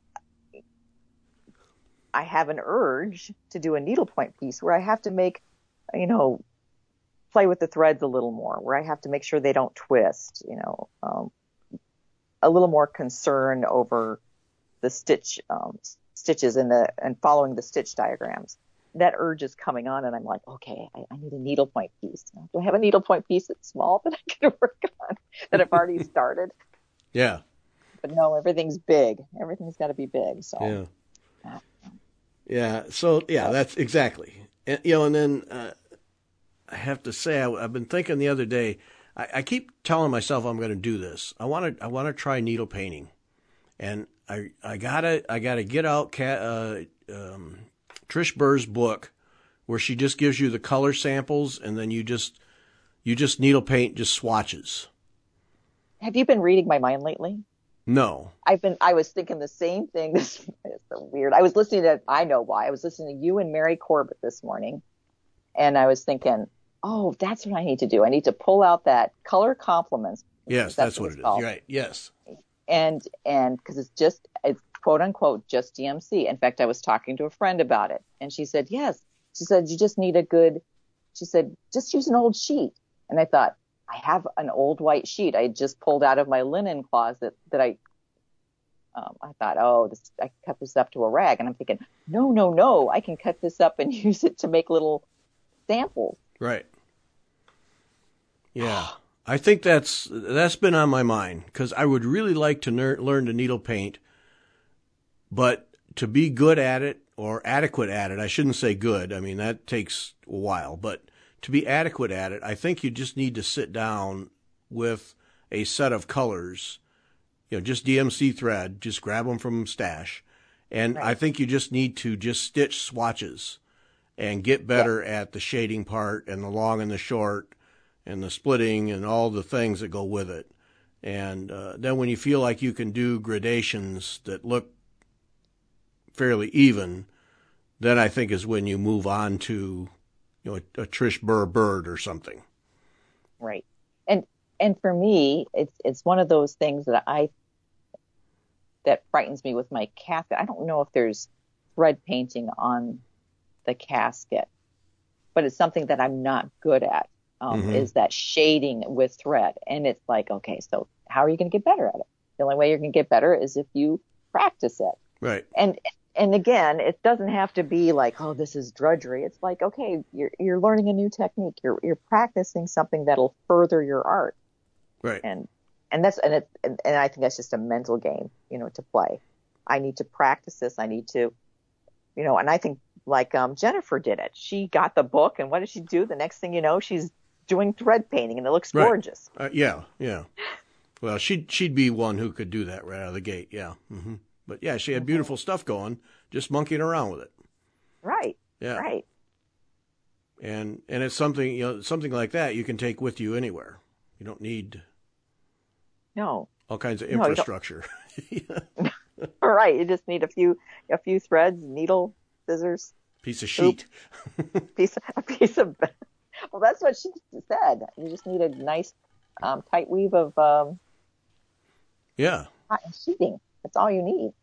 B: I have an urge to do a needlepoint piece where I have to make, you know, play with the threads a little more, where I have to make sure they don't twist, you know, um, a little more concern over the stitch, um, stitches and the, and following the stitch diagrams. That urge is coming on and I'm like, okay, I, I need a needlepoint piece. Do I have a needlepoint piece that's small that I can work on that I've already started?
A: Yeah.
B: But no, everything's big. Everything's got to be big. So.
A: Yeah. Yeah. So yeah, that's exactly. And, you know, and then uh, I have to say, I, I've been thinking the other day. I, I keep telling myself I'm going to do this. I want to. I want to try needle painting, and I I gotta I gotta get out Cat, uh, um, Trish Burr's book, where she just gives you the color samples, and then you just you just needle paint just swatches.
B: Have you been reading my mind lately?
A: No.
B: I've been, I was thinking the same thing. This is so weird. I was listening to, I know why. I was listening to you and Mary Corbett this morning, and I was thinking, oh, that's what I need to do. I need to pull out that Color Compliments.
A: Yes, that's, that's what, what it is. Called. Right. Yes.
B: And, and because it's just, it's quote unquote, just D M C. In fact, I was talking to a friend about it, and she said, yes. She said, you just need a good, she said, just use an old sheet. And I thought, I have an old white sheet I just pulled out of my linen closet that I, um, I thought, oh, this, I can cut this up to a rag. And I'm thinking, no, no, no, I can cut this up and use it to make little samples.
A: Right. Yeah. I think that's, that's been on my mind, because I would really like to ner- learn to needle paint, but to be good at it or adequate at it, I shouldn't say good. I mean, that takes a while, but to be adequate at it, I think you just need to sit down with a set of colors, you know, just D M C thread, just grab them from Stash. And right. I think you just need to just stitch swatches and get better yeah. at the shading part and the long and the short and the splitting and all the things that go with it. And uh, then when you feel like you can do gradations that look fairly even, then I think is when you move on to, you know, a, a Trish Burr bird or something.
B: Right. And, and for me, it's, it's one of those things that I, that frightens me with my casket. I don't know if there's thread painting on the casket, but it's something that I'm not good at, um, mm-hmm. is that shading with thread. And it's like, okay, so how are you going to get better at it? The only way you're going to get better is if you practice it.
A: Right.
B: And, And again, it doesn't have to be like, oh, this is drudgery. It's like, okay, you're you're learning a new technique. You're you're practicing something that'll further your art.
A: Right.
B: And and that's and it and, and I think that's just a mental game, you know, to play. I need to practice this. I need to, you know, and I think like um, Jennifer did it. She got the book, and what did she do? The next thing you know, she's doing thread painting, and it looks
A: right.
B: gorgeous.
A: Uh, yeah, yeah. Well, she'd she'd be one who could do that right out of the gate. Yeah. Mm-hmm. But yeah, she had beautiful stuff going, just monkeying around with it.
B: Right.
A: Yeah.
B: Right.
A: And and it's something, you know, something like that you can take with you anywhere. You don't need
B: no
A: all kinds of infrastructure.
B: No, right. You just need a few a few threads, needle, scissors,
A: piece of sheet,
B: piece of, a piece of. Well, that's what she said. You just need a nice um, tight weave of um,
A: yeah
B: sheeting. That's all you need.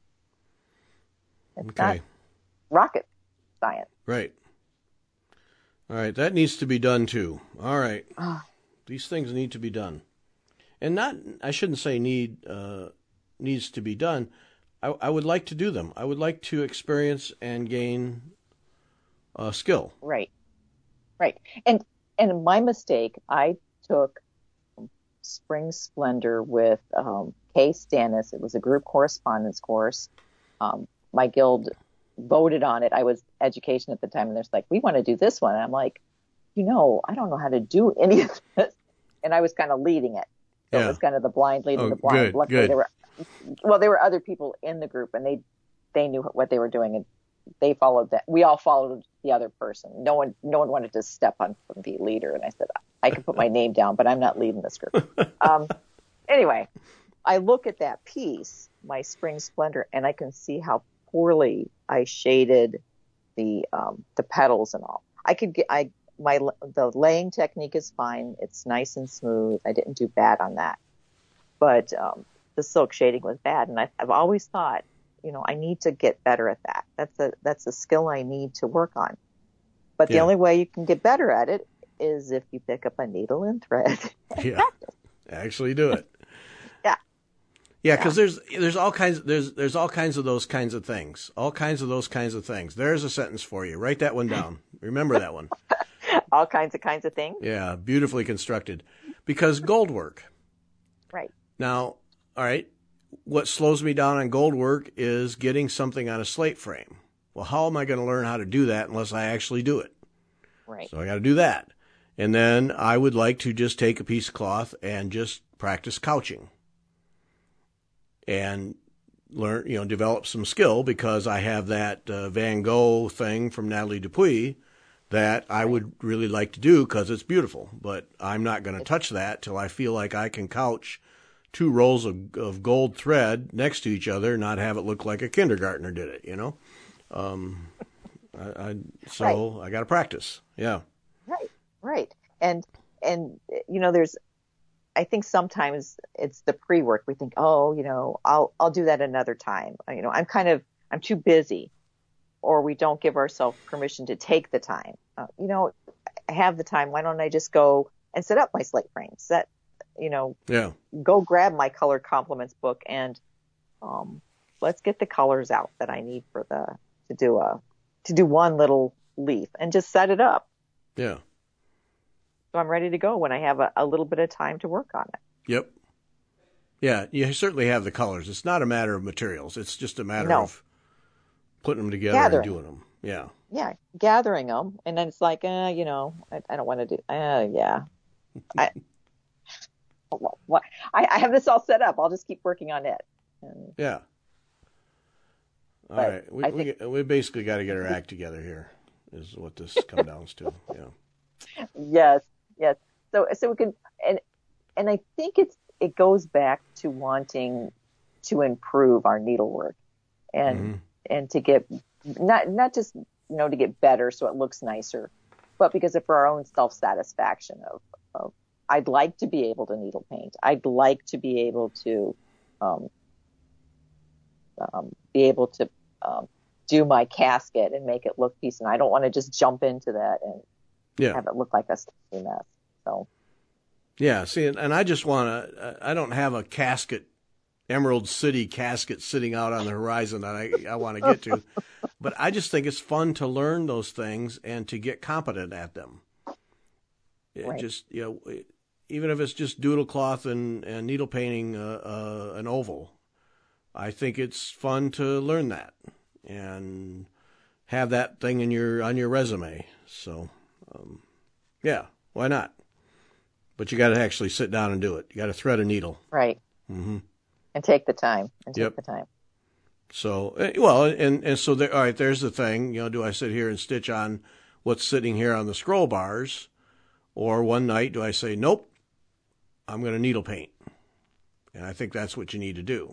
B: It's
A: okay.
B: not rocket science.
A: Right. All right. That needs to be done too. All right. These things need to be done. And not, I shouldn't say need, uh, needs to be done. I, I would like to do them. I would like to experience and gain uh, skill.
B: Right. Right. And, and my mistake, I took Spring Splendor with um, Kay Stannis. It was a group correspondence course. Um, my guild voted on it. I was education at the time, and they're like, we want to do this one. And I'm like, you know, I don't know how to do any of this. And I was kind of leading it. So yeah. It was kind of the blind leading
A: oh,
B: the blind.
A: Good,
B: Luckily,
A: good.
B: There were, well, there were other people in the group, and they they knew what they were doing, and they followed that. We all followed the other person. No one no one wanted to step on and be leader. And I said, I can put my name down, but I'm not leading this group. Um, anyway, I look at that piece, my Spring Splendor, and I can see how poorly I shaded the um, the petals and all. I could get I my the laying technique is fine. It's nice and smooth. I didn't do bad on that, but um, the silk shading was bad. And I, I've always thought, you know, I need to get better at that. That's a that's a skill I need to work on. But the yeah. only way you can get better at it is if you pick up a needle and thread and
A: yeah.
B: practice.
A: Actually do it.
B: yeah.
A: Yeah, because yeah. there's there's all kinds there's there's all kinds of those kinds of things. All kinds of those kinds of things. There's a sentence for you. Write that one down. Remember that one.
B: All kinds of kinds of things.
A: Yeah, beautifully constructed. Because gold work.
B: Right.
A: Now, all right, what slows me down on gold work is getting something on a slate frame. Well, how am I going to learn how to do that unless I actually do it?
B: Right.
A: So I got to do that. And then I would like to just take a piece of cloth and just practice couching and learn, you know, develop some skill, because I have that uh, Van Gogh thing from Natalie Dupuis that I right. would really like to do because it's beautiful. But I'm not going to touch that till I feel like I can couch two rolls of, of gold thread next to each other, not have it look like a kindergartner did it, you know? Um, I, I so right. I got to practice. Yeah.
B: Right. Right. And, and, you know, there's, I think sometimes it's the pre-work. We think, oh, you know, I'll, I'll do that another time. You know, I'm kind of, I'm too busy, or we don't give ourselves permission to take the time. Uh, you know, I have the time. Why don't I just go and set up my slate frame? Set, you know,
A: yeah.
B: Go grab my color complements book and, um, let's get the colors out that I need for the, to do a, to do one little leaf and just set it up.
A: Yeah.
B: So I'm ready to go when I have a, a little bit of time to work on it.
A: Yep. Yeah, you certainly have the colors. It's not a matter of materials. It's just a matter
B: no.
A: of putting them together
B: gathering.
A: and doing them. Yeah.
B: Yeah, gathering them. And then it's like, uh, you know, I, I don't want to do, uh, yeah. I, what, I, I have this all set up. I'll just keep working on it. And,
A: yeah. All right. We, think, we we basically got to get our act together here is what this comes down to. Yeah.
B: Yes. Yes. So, so we can, and, and I think it's, it goes back to wanting to improve our needlework and, mm-hmm. and to get, not, not just, you know, to get better so it looks nicer, but because of our own self-satisfaction of, of, I'd like to be able to needle paint. I'd like to be able to, um, um, be able to, um, do my casket and make it look decent. I don't want to just jump into that and
A: yeah.
B: have it look like a sticky mess. So.
A: Yeah. See, and I just want to, I don't have a casket, Emerald City casket sitting out on the horizon that I, I want to get to, but I just think it's fun to learn those things and to get competent at them. It
B: right.
A: just, you know, even if it's just doodle cloth and, and needle painting uh, uh, an oval, I think it's fun to learn that and have that thing in your on your resume. So, um, yeah, why not? But you got to actually sit down and do it. You got to thread a needle,
B: right?
A: Mm-hmm.
B: And take the time. And take
A: yep.
B: the time.
A: So, well, and and so there. All right, there's the thing. You know, do I sit here and stitch on what's sitting here on the scroll bars, or one night do I say, nope, I'm going to needle paint? And I think that's what you need to do.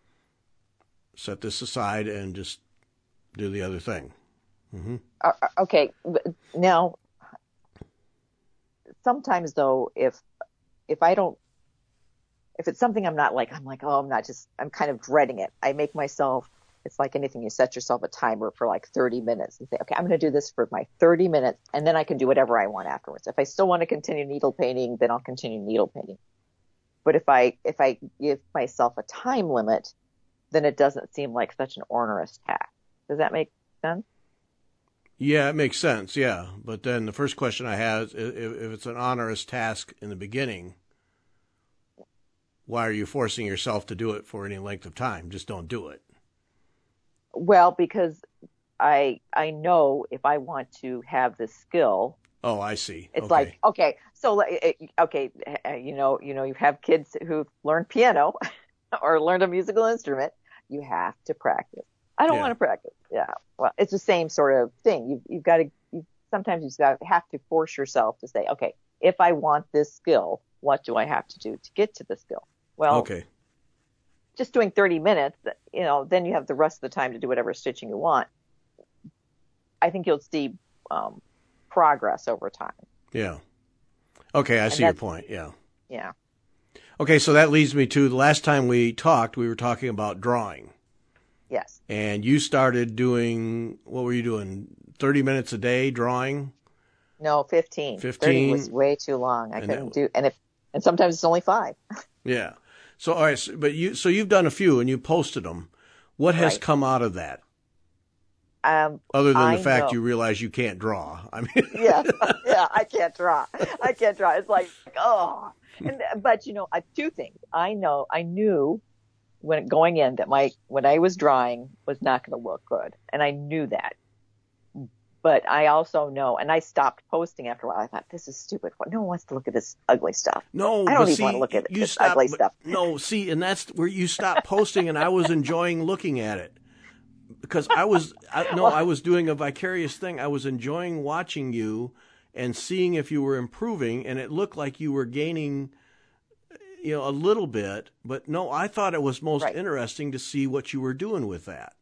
A: Set this aside and just do the other thing. Mm-hmm.
B: Uh, okay. Now, sometimes though, if if I don't, if it's something I'm not like, I'm like, oh, I'm not just, I'm kind of dreading it. I make myself, it's like anything, you set yourself a timer for like thirty minutes and say, okay, I'm going to do this for my thirty minutes and then I can do whatever I want afterwards. If I still want to continue needle painting, then I'll continue needle painting. But if I, if I give myself a time limit, then it doesn't seem like such an onerous task. Does that make sense?
A: Yeah, it makes sense. Yeah. But then the first question I have is if, if it's an onerous task in the beginning, why are you forcing yourself to do it for any length of time? Just don't do it.
B: Well, because I, I know if I want to have this skill.
A: Oh, I see.
B: It's
A: okay.
B: like, okay, so, okay, you know, you know, you have kids who've learned piano or learned a musical instrument. You have to practice. I don't yeah. want to practice. Yeah. Well, it's the same sort of thing. You've, you've got to, you, sometimes you have to force yourself to say, okay, if I want this skill, what do I have to do to get to the skill? Well,
A: okay.
B: just doing thirty minutes, you know, then you have the rest of the time to do whatever stitching you want. I think you'll see um, progress over time.
A: Yeah. Okay. I
B: and
A: see your point. Yeah.
B: Yeah.
A: Okay, so that leads me to the last time we talked, we were talking about drawing.
B: Yes.
A: And you started doing, what were you doing, thirty minutes a day drawing?
B: No, fifteen.
A: fifteen
B: thirty was way too long. I
A: and
B: couldn't
A: that,
B: do, and if, and sometimes it's only five.
A: Yeah. So, all right, so, but you, so you've done a few and you posted them. What has right. come out of that?
B: Um,
A: Other than
B: I
A: the fact
B: know.
A: you realize you can't draw. I mean,
B: yeah, yeah, I can't draw. I can't draw. It's like, oh. And, but you know, I, two things. I know, I knew when going in that my when I was drawing was not going to look good, and I knew that. But I also know, and I stopped posting after a while. I thought, this is stupid. No one wants to look at this ugly stuff.
A: No,
B: I don't
A: but
B: even
A: see,
B: want to look at
A: you
B: this
A: stopped,
B: ugly
A: but,
B: stuff.
A: No, see, and that's where you stopped posting, and I was enjoying looking at it. Because I was, I, no, I was doing a vicarious thing. I was enjoying watching you and seeing if you were improving, and it looked like you were gaining you know, a little bit, but no, I thought it was most
B: Right.
A: interesting to see what you were doing with that.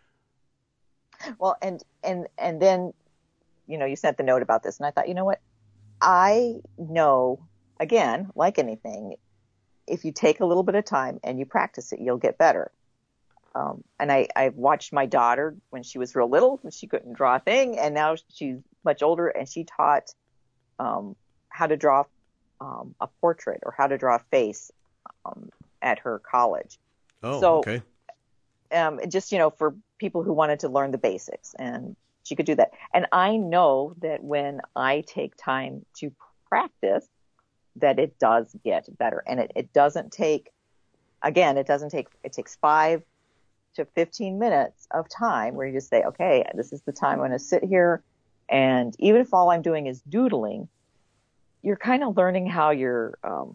B: Well, and and and then, you know, you sent the note about this, and I thought, you know what? I know, again, like anything, if you take a little bit of time and you practice it, you'll get better. Um, and I, I watched my daughter when she was real little, when she couldn't draw a thing, and now she's much older, and she taught um, how to draw um, a portrait or how to draw a face um, at her college.
A: Oh,
B: so,
A: okay.
B: Um, just, you know, for people who wanted to learn the basics, and she could do that. And I know that when I take time to practice, that it does get better. And it, it doesn't take, again, it doesn't take, it takes five to fifteen minutes of time where you just say, okay, this is the time I'm going to sit here. And even if all I'm doing is doodling, you're kind of learning how your, um,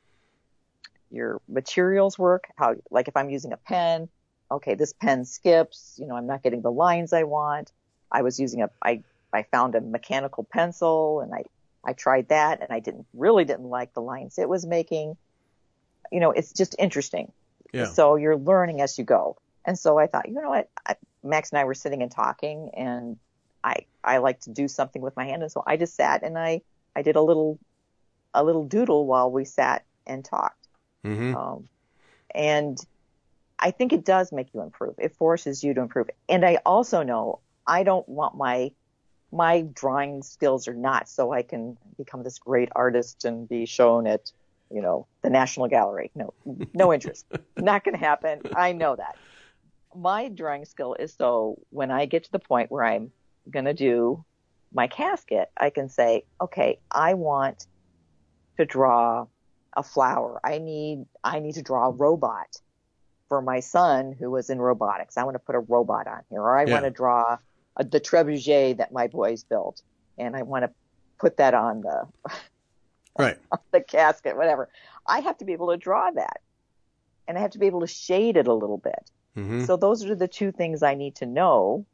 B: your materials work, how, like if I'm using a pen, okay, this pen skips, you know, I'm not getting the lines I want. I was using a, I, I found a mechanical pencil, and I, I tried that, and I didn't, really didn't like the lines it was making. You know, it's just interesting.
A: Yeah.
B: So you're learning as you go. And so I thought, you know what, I, Max and I were sitting and talking, and I, I like to do something with my hand. And so I just sat and I, I did a little, a little doodle while we sat and talked.
A: Mm-hmm.
B: Um, and I think it does make you improve. It forces you to improve. And I also know I don't want my, my drawing skills are not so I can become this great artist and be shown at, you know, the National Gallery. No, no interest. Not going to happen. I know that. My drawing skill is so when I get to the point where I'm going to do my casket, I can say, okay, I want to draw a flower. I need, I need to draw a robot for my son who was in robotics. I want to put a robot on here, or I
A: Yeah.
B: want to draw a, the trebuchet that my boys built, and I want to put that on the,
A: Right.
B: on the casket, whatever. I have to be able to draw that, and I have to be able to shade it a little bit.
A: Mm-hmm.
B: So those are the two things I need to know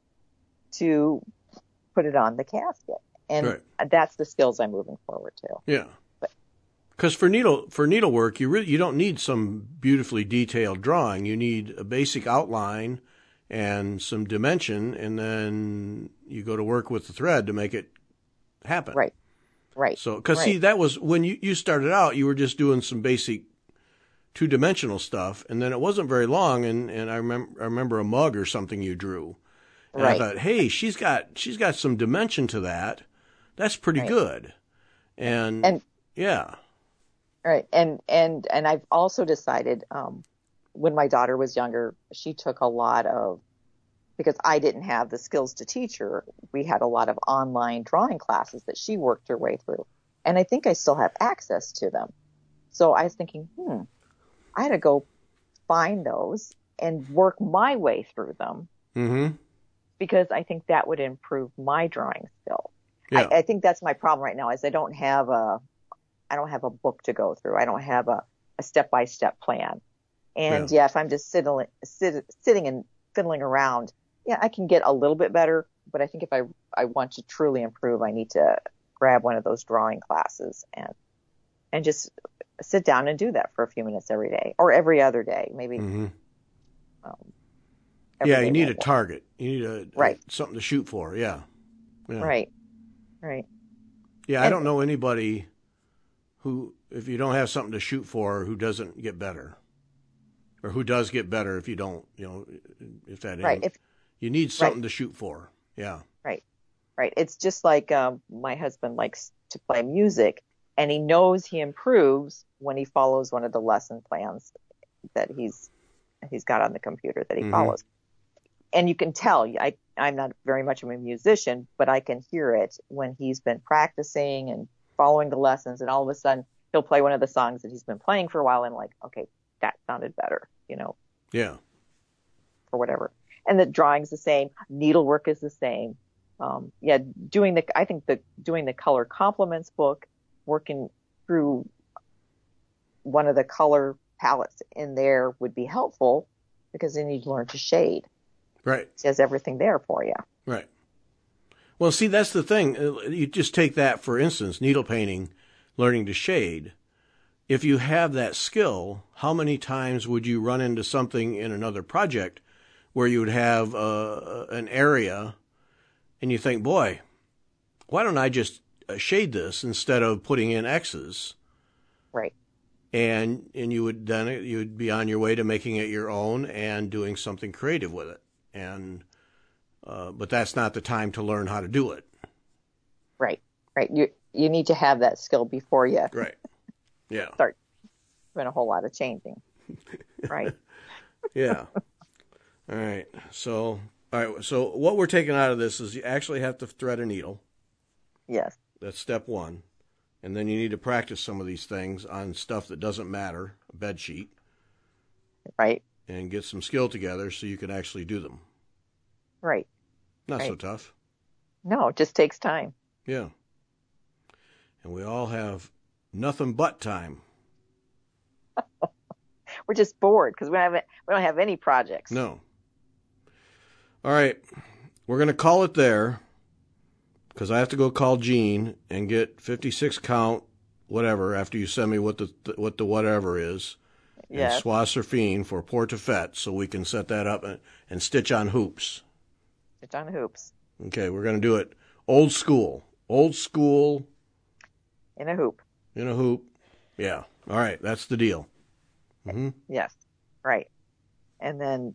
B: to put it on the casket. And
A: Right.
B: that's the skills I'm moving forward to.
A: Yeah. Because for needle for needlework, you really you don't need some beautifully detailed drawing. You need a basic outline and some dimension, and then you go to work with the thread to make it happen.
B: Right. Right.
A: So, because
B: right.
A: see, that was when you, you started out, you were just doing some basic two dimensional stuff, and then it wasn't very long, and, and I remember I remember a mug or something you drew, and
B: right.
A: I thought, hey, she's got she's got some dimension to that. That's pretty
B: right.
A: good, and,
B: and
A: yeah.
B: Right. And, and, and I've also decided, um, when my daughter was younger, she took a lot of, because I didn't have the skills to teach her, we had a lot of online drawing classes that she worked her way through. And I think I still have access to them. So I was thinking, hmm, I had to go find those and work my way through them.
A: Mm-hmm.
B: Because I think that would improve my drawing skill.
A: Yeah.
B: I, I think that's my problem right now is I don't have a, I don't have a book to go through. I don't have a, a step-by-step plan. And yeah, yeah if I'm just sitting, sit, sitting and fiddling around, yeah, I can get a little bit better. But I think if I, I want to truly improve, I need to grab one of those drawing classes and, and just sit down and do that for a few minutes every day or every other day, maybe.
A: Mm-hmm.
B: Um,
A: yeah, you need a target. You need a,
B: right.
A: a something to shoot for. Yeah. yeah.
B: Right. Right.
A: Yeah,
B: and,
A: I don't know anybody who, if you don't have something to shoot for, who doesn't get better, or who does get better if you don't, you know, if that
B: right. If,
A: you need something
B: right.
A: to shoot for. Yeah.
B: Right. Right. It's just like um, my husband likes to play music, and he knows he improves when he follows one of the lesson plans that he's he's got on the computer that he mm-hmm. follows. And you can tell, I, I'm not very much of a musician, but I can hear it when he's been practicing and following the lessons, and all of a sudden he'll play one of the songs that he's been playing for a while, and like, okay, that sounded better, you know?
A: Yeah.
B: Or whatever. And the drawing's the same. Needlework is the same. Um, yeah, doing the, I think the, doing the color complements book, working through one of the color palettes in there would be helpful because then you'd learn to shade.
A: Right.
B: It has everything there for you.
A: Right. Well, see, that's the thing. You just take that, for instance, needle painting, learning to shade. if you have that skill, how many times would you run into something in another project where you would have uh, an area and you think, boy, why don't I just shade this instead of putting in X's?
B: Right.
A: And and you would then you would be on your way to making it your own and doing something creative with it. And uh, but that's not the time to learn how to do it.
B: Right. Right. You you need to have that skill before you
A: right. Yeah.
B: start doing a whole lot of changing. Right.
A: Yeah. All right. So all right. So what we're taking out of this is you actually have to thread a needle.
B: Yes.
A: That's step one. And then you need to practice some of these things on stuff that doesn't matter, a bed sheet.
B: Right.
A: And get some skill together so you can actually do them.
B: Right.
A: Not
B: right.
A: so tough.
B: No, it just takes time.
A: Yeah. And we all have nothing but time.
B: We're just bored because we haven't we don't have any projects.
A: No. All right. We're going to call it there. Because I have to go call Gene and get fifty-six count whatever after you send me what the what the whatever is.
B: Yes.
A: And Soissurfine for Portefeuille so we can set that up and, and stitch on hoops.
B: Stitch on hoops.
A: Okay, we're going to do it old school. Old school.
B: In a hoop.
A: In a hoop. Yeah. All right, that's the deal. Mm-hmm.
B: Yes. Right. And then,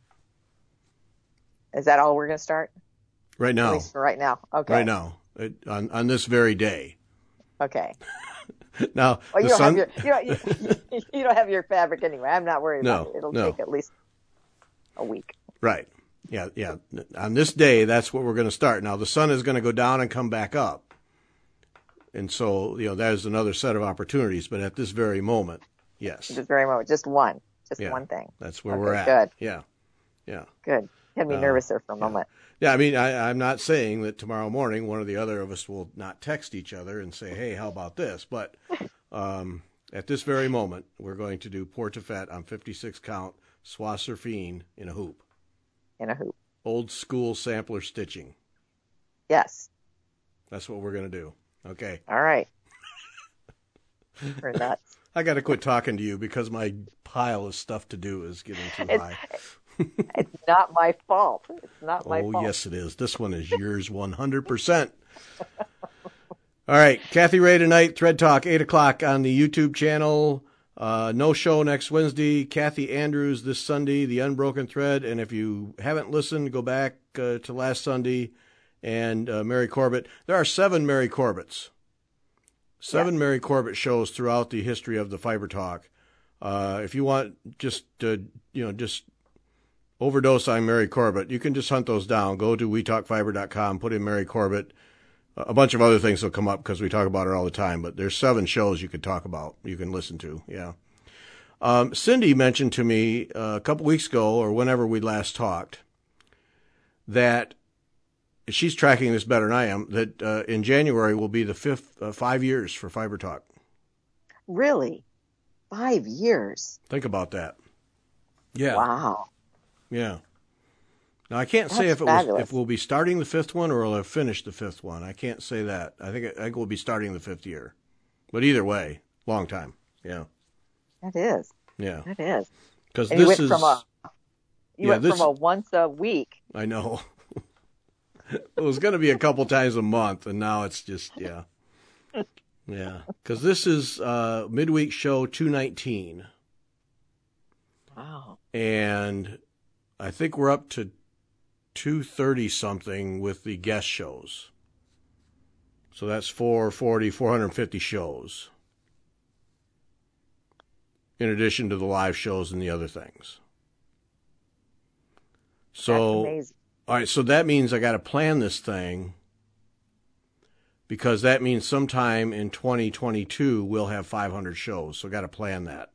B: is that all we're going to start?
A: Right now.
B: At least for right now. Okay.
A: Right now. It, on, on this very day.
B: Okay.
A: Now,
B: well, you
A: the
B: don't
A: sun...
B: have your you don't, you, you don't have your fabric anyway. I'm not worried
A: no,
B: about it. It'll
A: no.
B: take at least a week.
A: Right. Yeah, yeah. On this day, that's what we're going to start. Now, the sun is going to go down and come back up. And so, you know, there's another set of opportunities. But at this very moment, yes.
B: At this very moment, just one. Just
A: yeah,
B: one thing.
A: That's where
B: okay,
A: we're at.
B: Good.
A: Yeah. Yeah.
B: Good. You had me
A: uh,
B: nervous there for a
A: yeah.
B: moment.
A: Yeah, I mean, I, I'm not saying that tomorrow morning one or the other of us will not text each other and say, hey, how about this? But um, at this very moment, we're going to do Portefeuille on fifty-six count Soissurfine in a hoop.
B: In a hoop.
A: Old school sampler stitching.
B: Yes.
A: That's what we're going to do. Okay.
B: All right. We're nuts.
A: I got to quit talking to you because my pile of stuff to do is getting too
B: it's,
A: high.
B: It's not my fault. It's not my
A: oh,
B: fault.
A: Oh, yes, it is. This one is yours one hundred percent. All right. Kathy Ray tonight, Thread Talk, eight o'clock on the YouTube channel. Uh, no show next Wednesday. Kathy Andrews this Sunday, The Unbroken Thread. And if you haven't listened, go back uh, to last Sunday and uh, Mary Corbett. There are seven Mary Corbetts. Seven yes. Mary Corbett shows throughout the history of the Fiber Talk. Uh, if you want just to, you know, just overdose on Mary Corbett, you can just hunt those down. Go to we talk fiber dot com, put in Mary Corbett. A bunch of other things will come up because we talk about her all the time, but there's seven shows you could talk about, you can listen to. Yeah. Um, Cindy mentioned to me uh, a couple weeks ago, or whenever we last talked, that she's tracking this better than I am, that uh, in January will be the fifth, uh, five years for Fiber Talk.
B: Really? Five years?
A: Think about that. Yeah.
B: Wow.
A: Yeah. Now, I can't
B: That's
A: say if it
B: fabulous.
A: was, if we'll be starting the fifth one or we'll have finished the fifth one. I can't say that. I think, I think we'll be starting the fifth year. But either way, long time. Yeah.
B: That is.
A: Yeah.
B: That is.
A: Because
B: this
A: you
B: went
A: is.
B: From a, you
A: yeah,
B: went
A: this,
B: from a once a week.
A: I know. It was going to be a couple times a month, and now it's just, yeah. Yeah. Because this is uh, midweek show two nineteen.
B: Wow.
A: And I think we're up to two thirty something with the guest shows. So that's four forty, four hundred fifty shows. In addition to the live shows and the other things. So,
B: That's amazing.
A: All right, so that means I got to plan this thing because that means sometime in twenty twenty-two we'll have five hundred shows. So I got to plan that.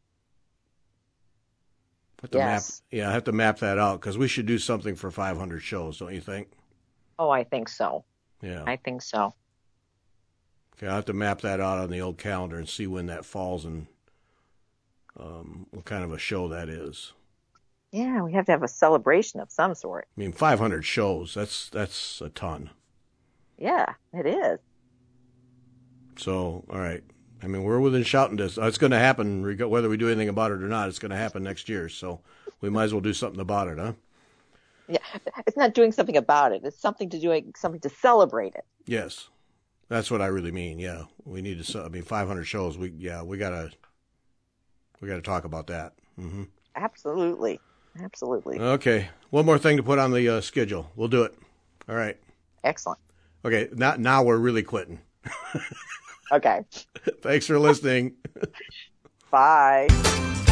A: Have to
B: yes.
A: Map, yeah, I have to map that out because we should do something for five hundred shows, don't you think?
B: Oh, I think so.
A: Yeah.
B: I think so.
A: Okay, I'll have to map that out on the old calendar and see when that falls and um, what kind of a show that is.
B: Yeah, we have to have a celebration of some sort.
A: I mean, five hundred shows, that's that's a ton.
B: Yeah, it is.
A: So, all right. I mean, we're within shouting distance. It's going to happen, whether we do anything about it or not. It's going to happen next year, so we might as well do something about it, huh?
B: Yeah, it's not doing something about it. It's something to doing something to celebrate it.
A: Yes, that's what I really mean. Yeah, we need to. I mean, five hundred shows. We yeah, we gotta we gotta talk about that. Mm-hmm.
B: Absolutely, absolutely.
A: Okay, one more thing to put on the uh, schedule. We'll do it. All right.
B: Excellent.
A: Okay, now now we're really quitting.
B: Okay.
A: Thanks for listening.
B: Bye.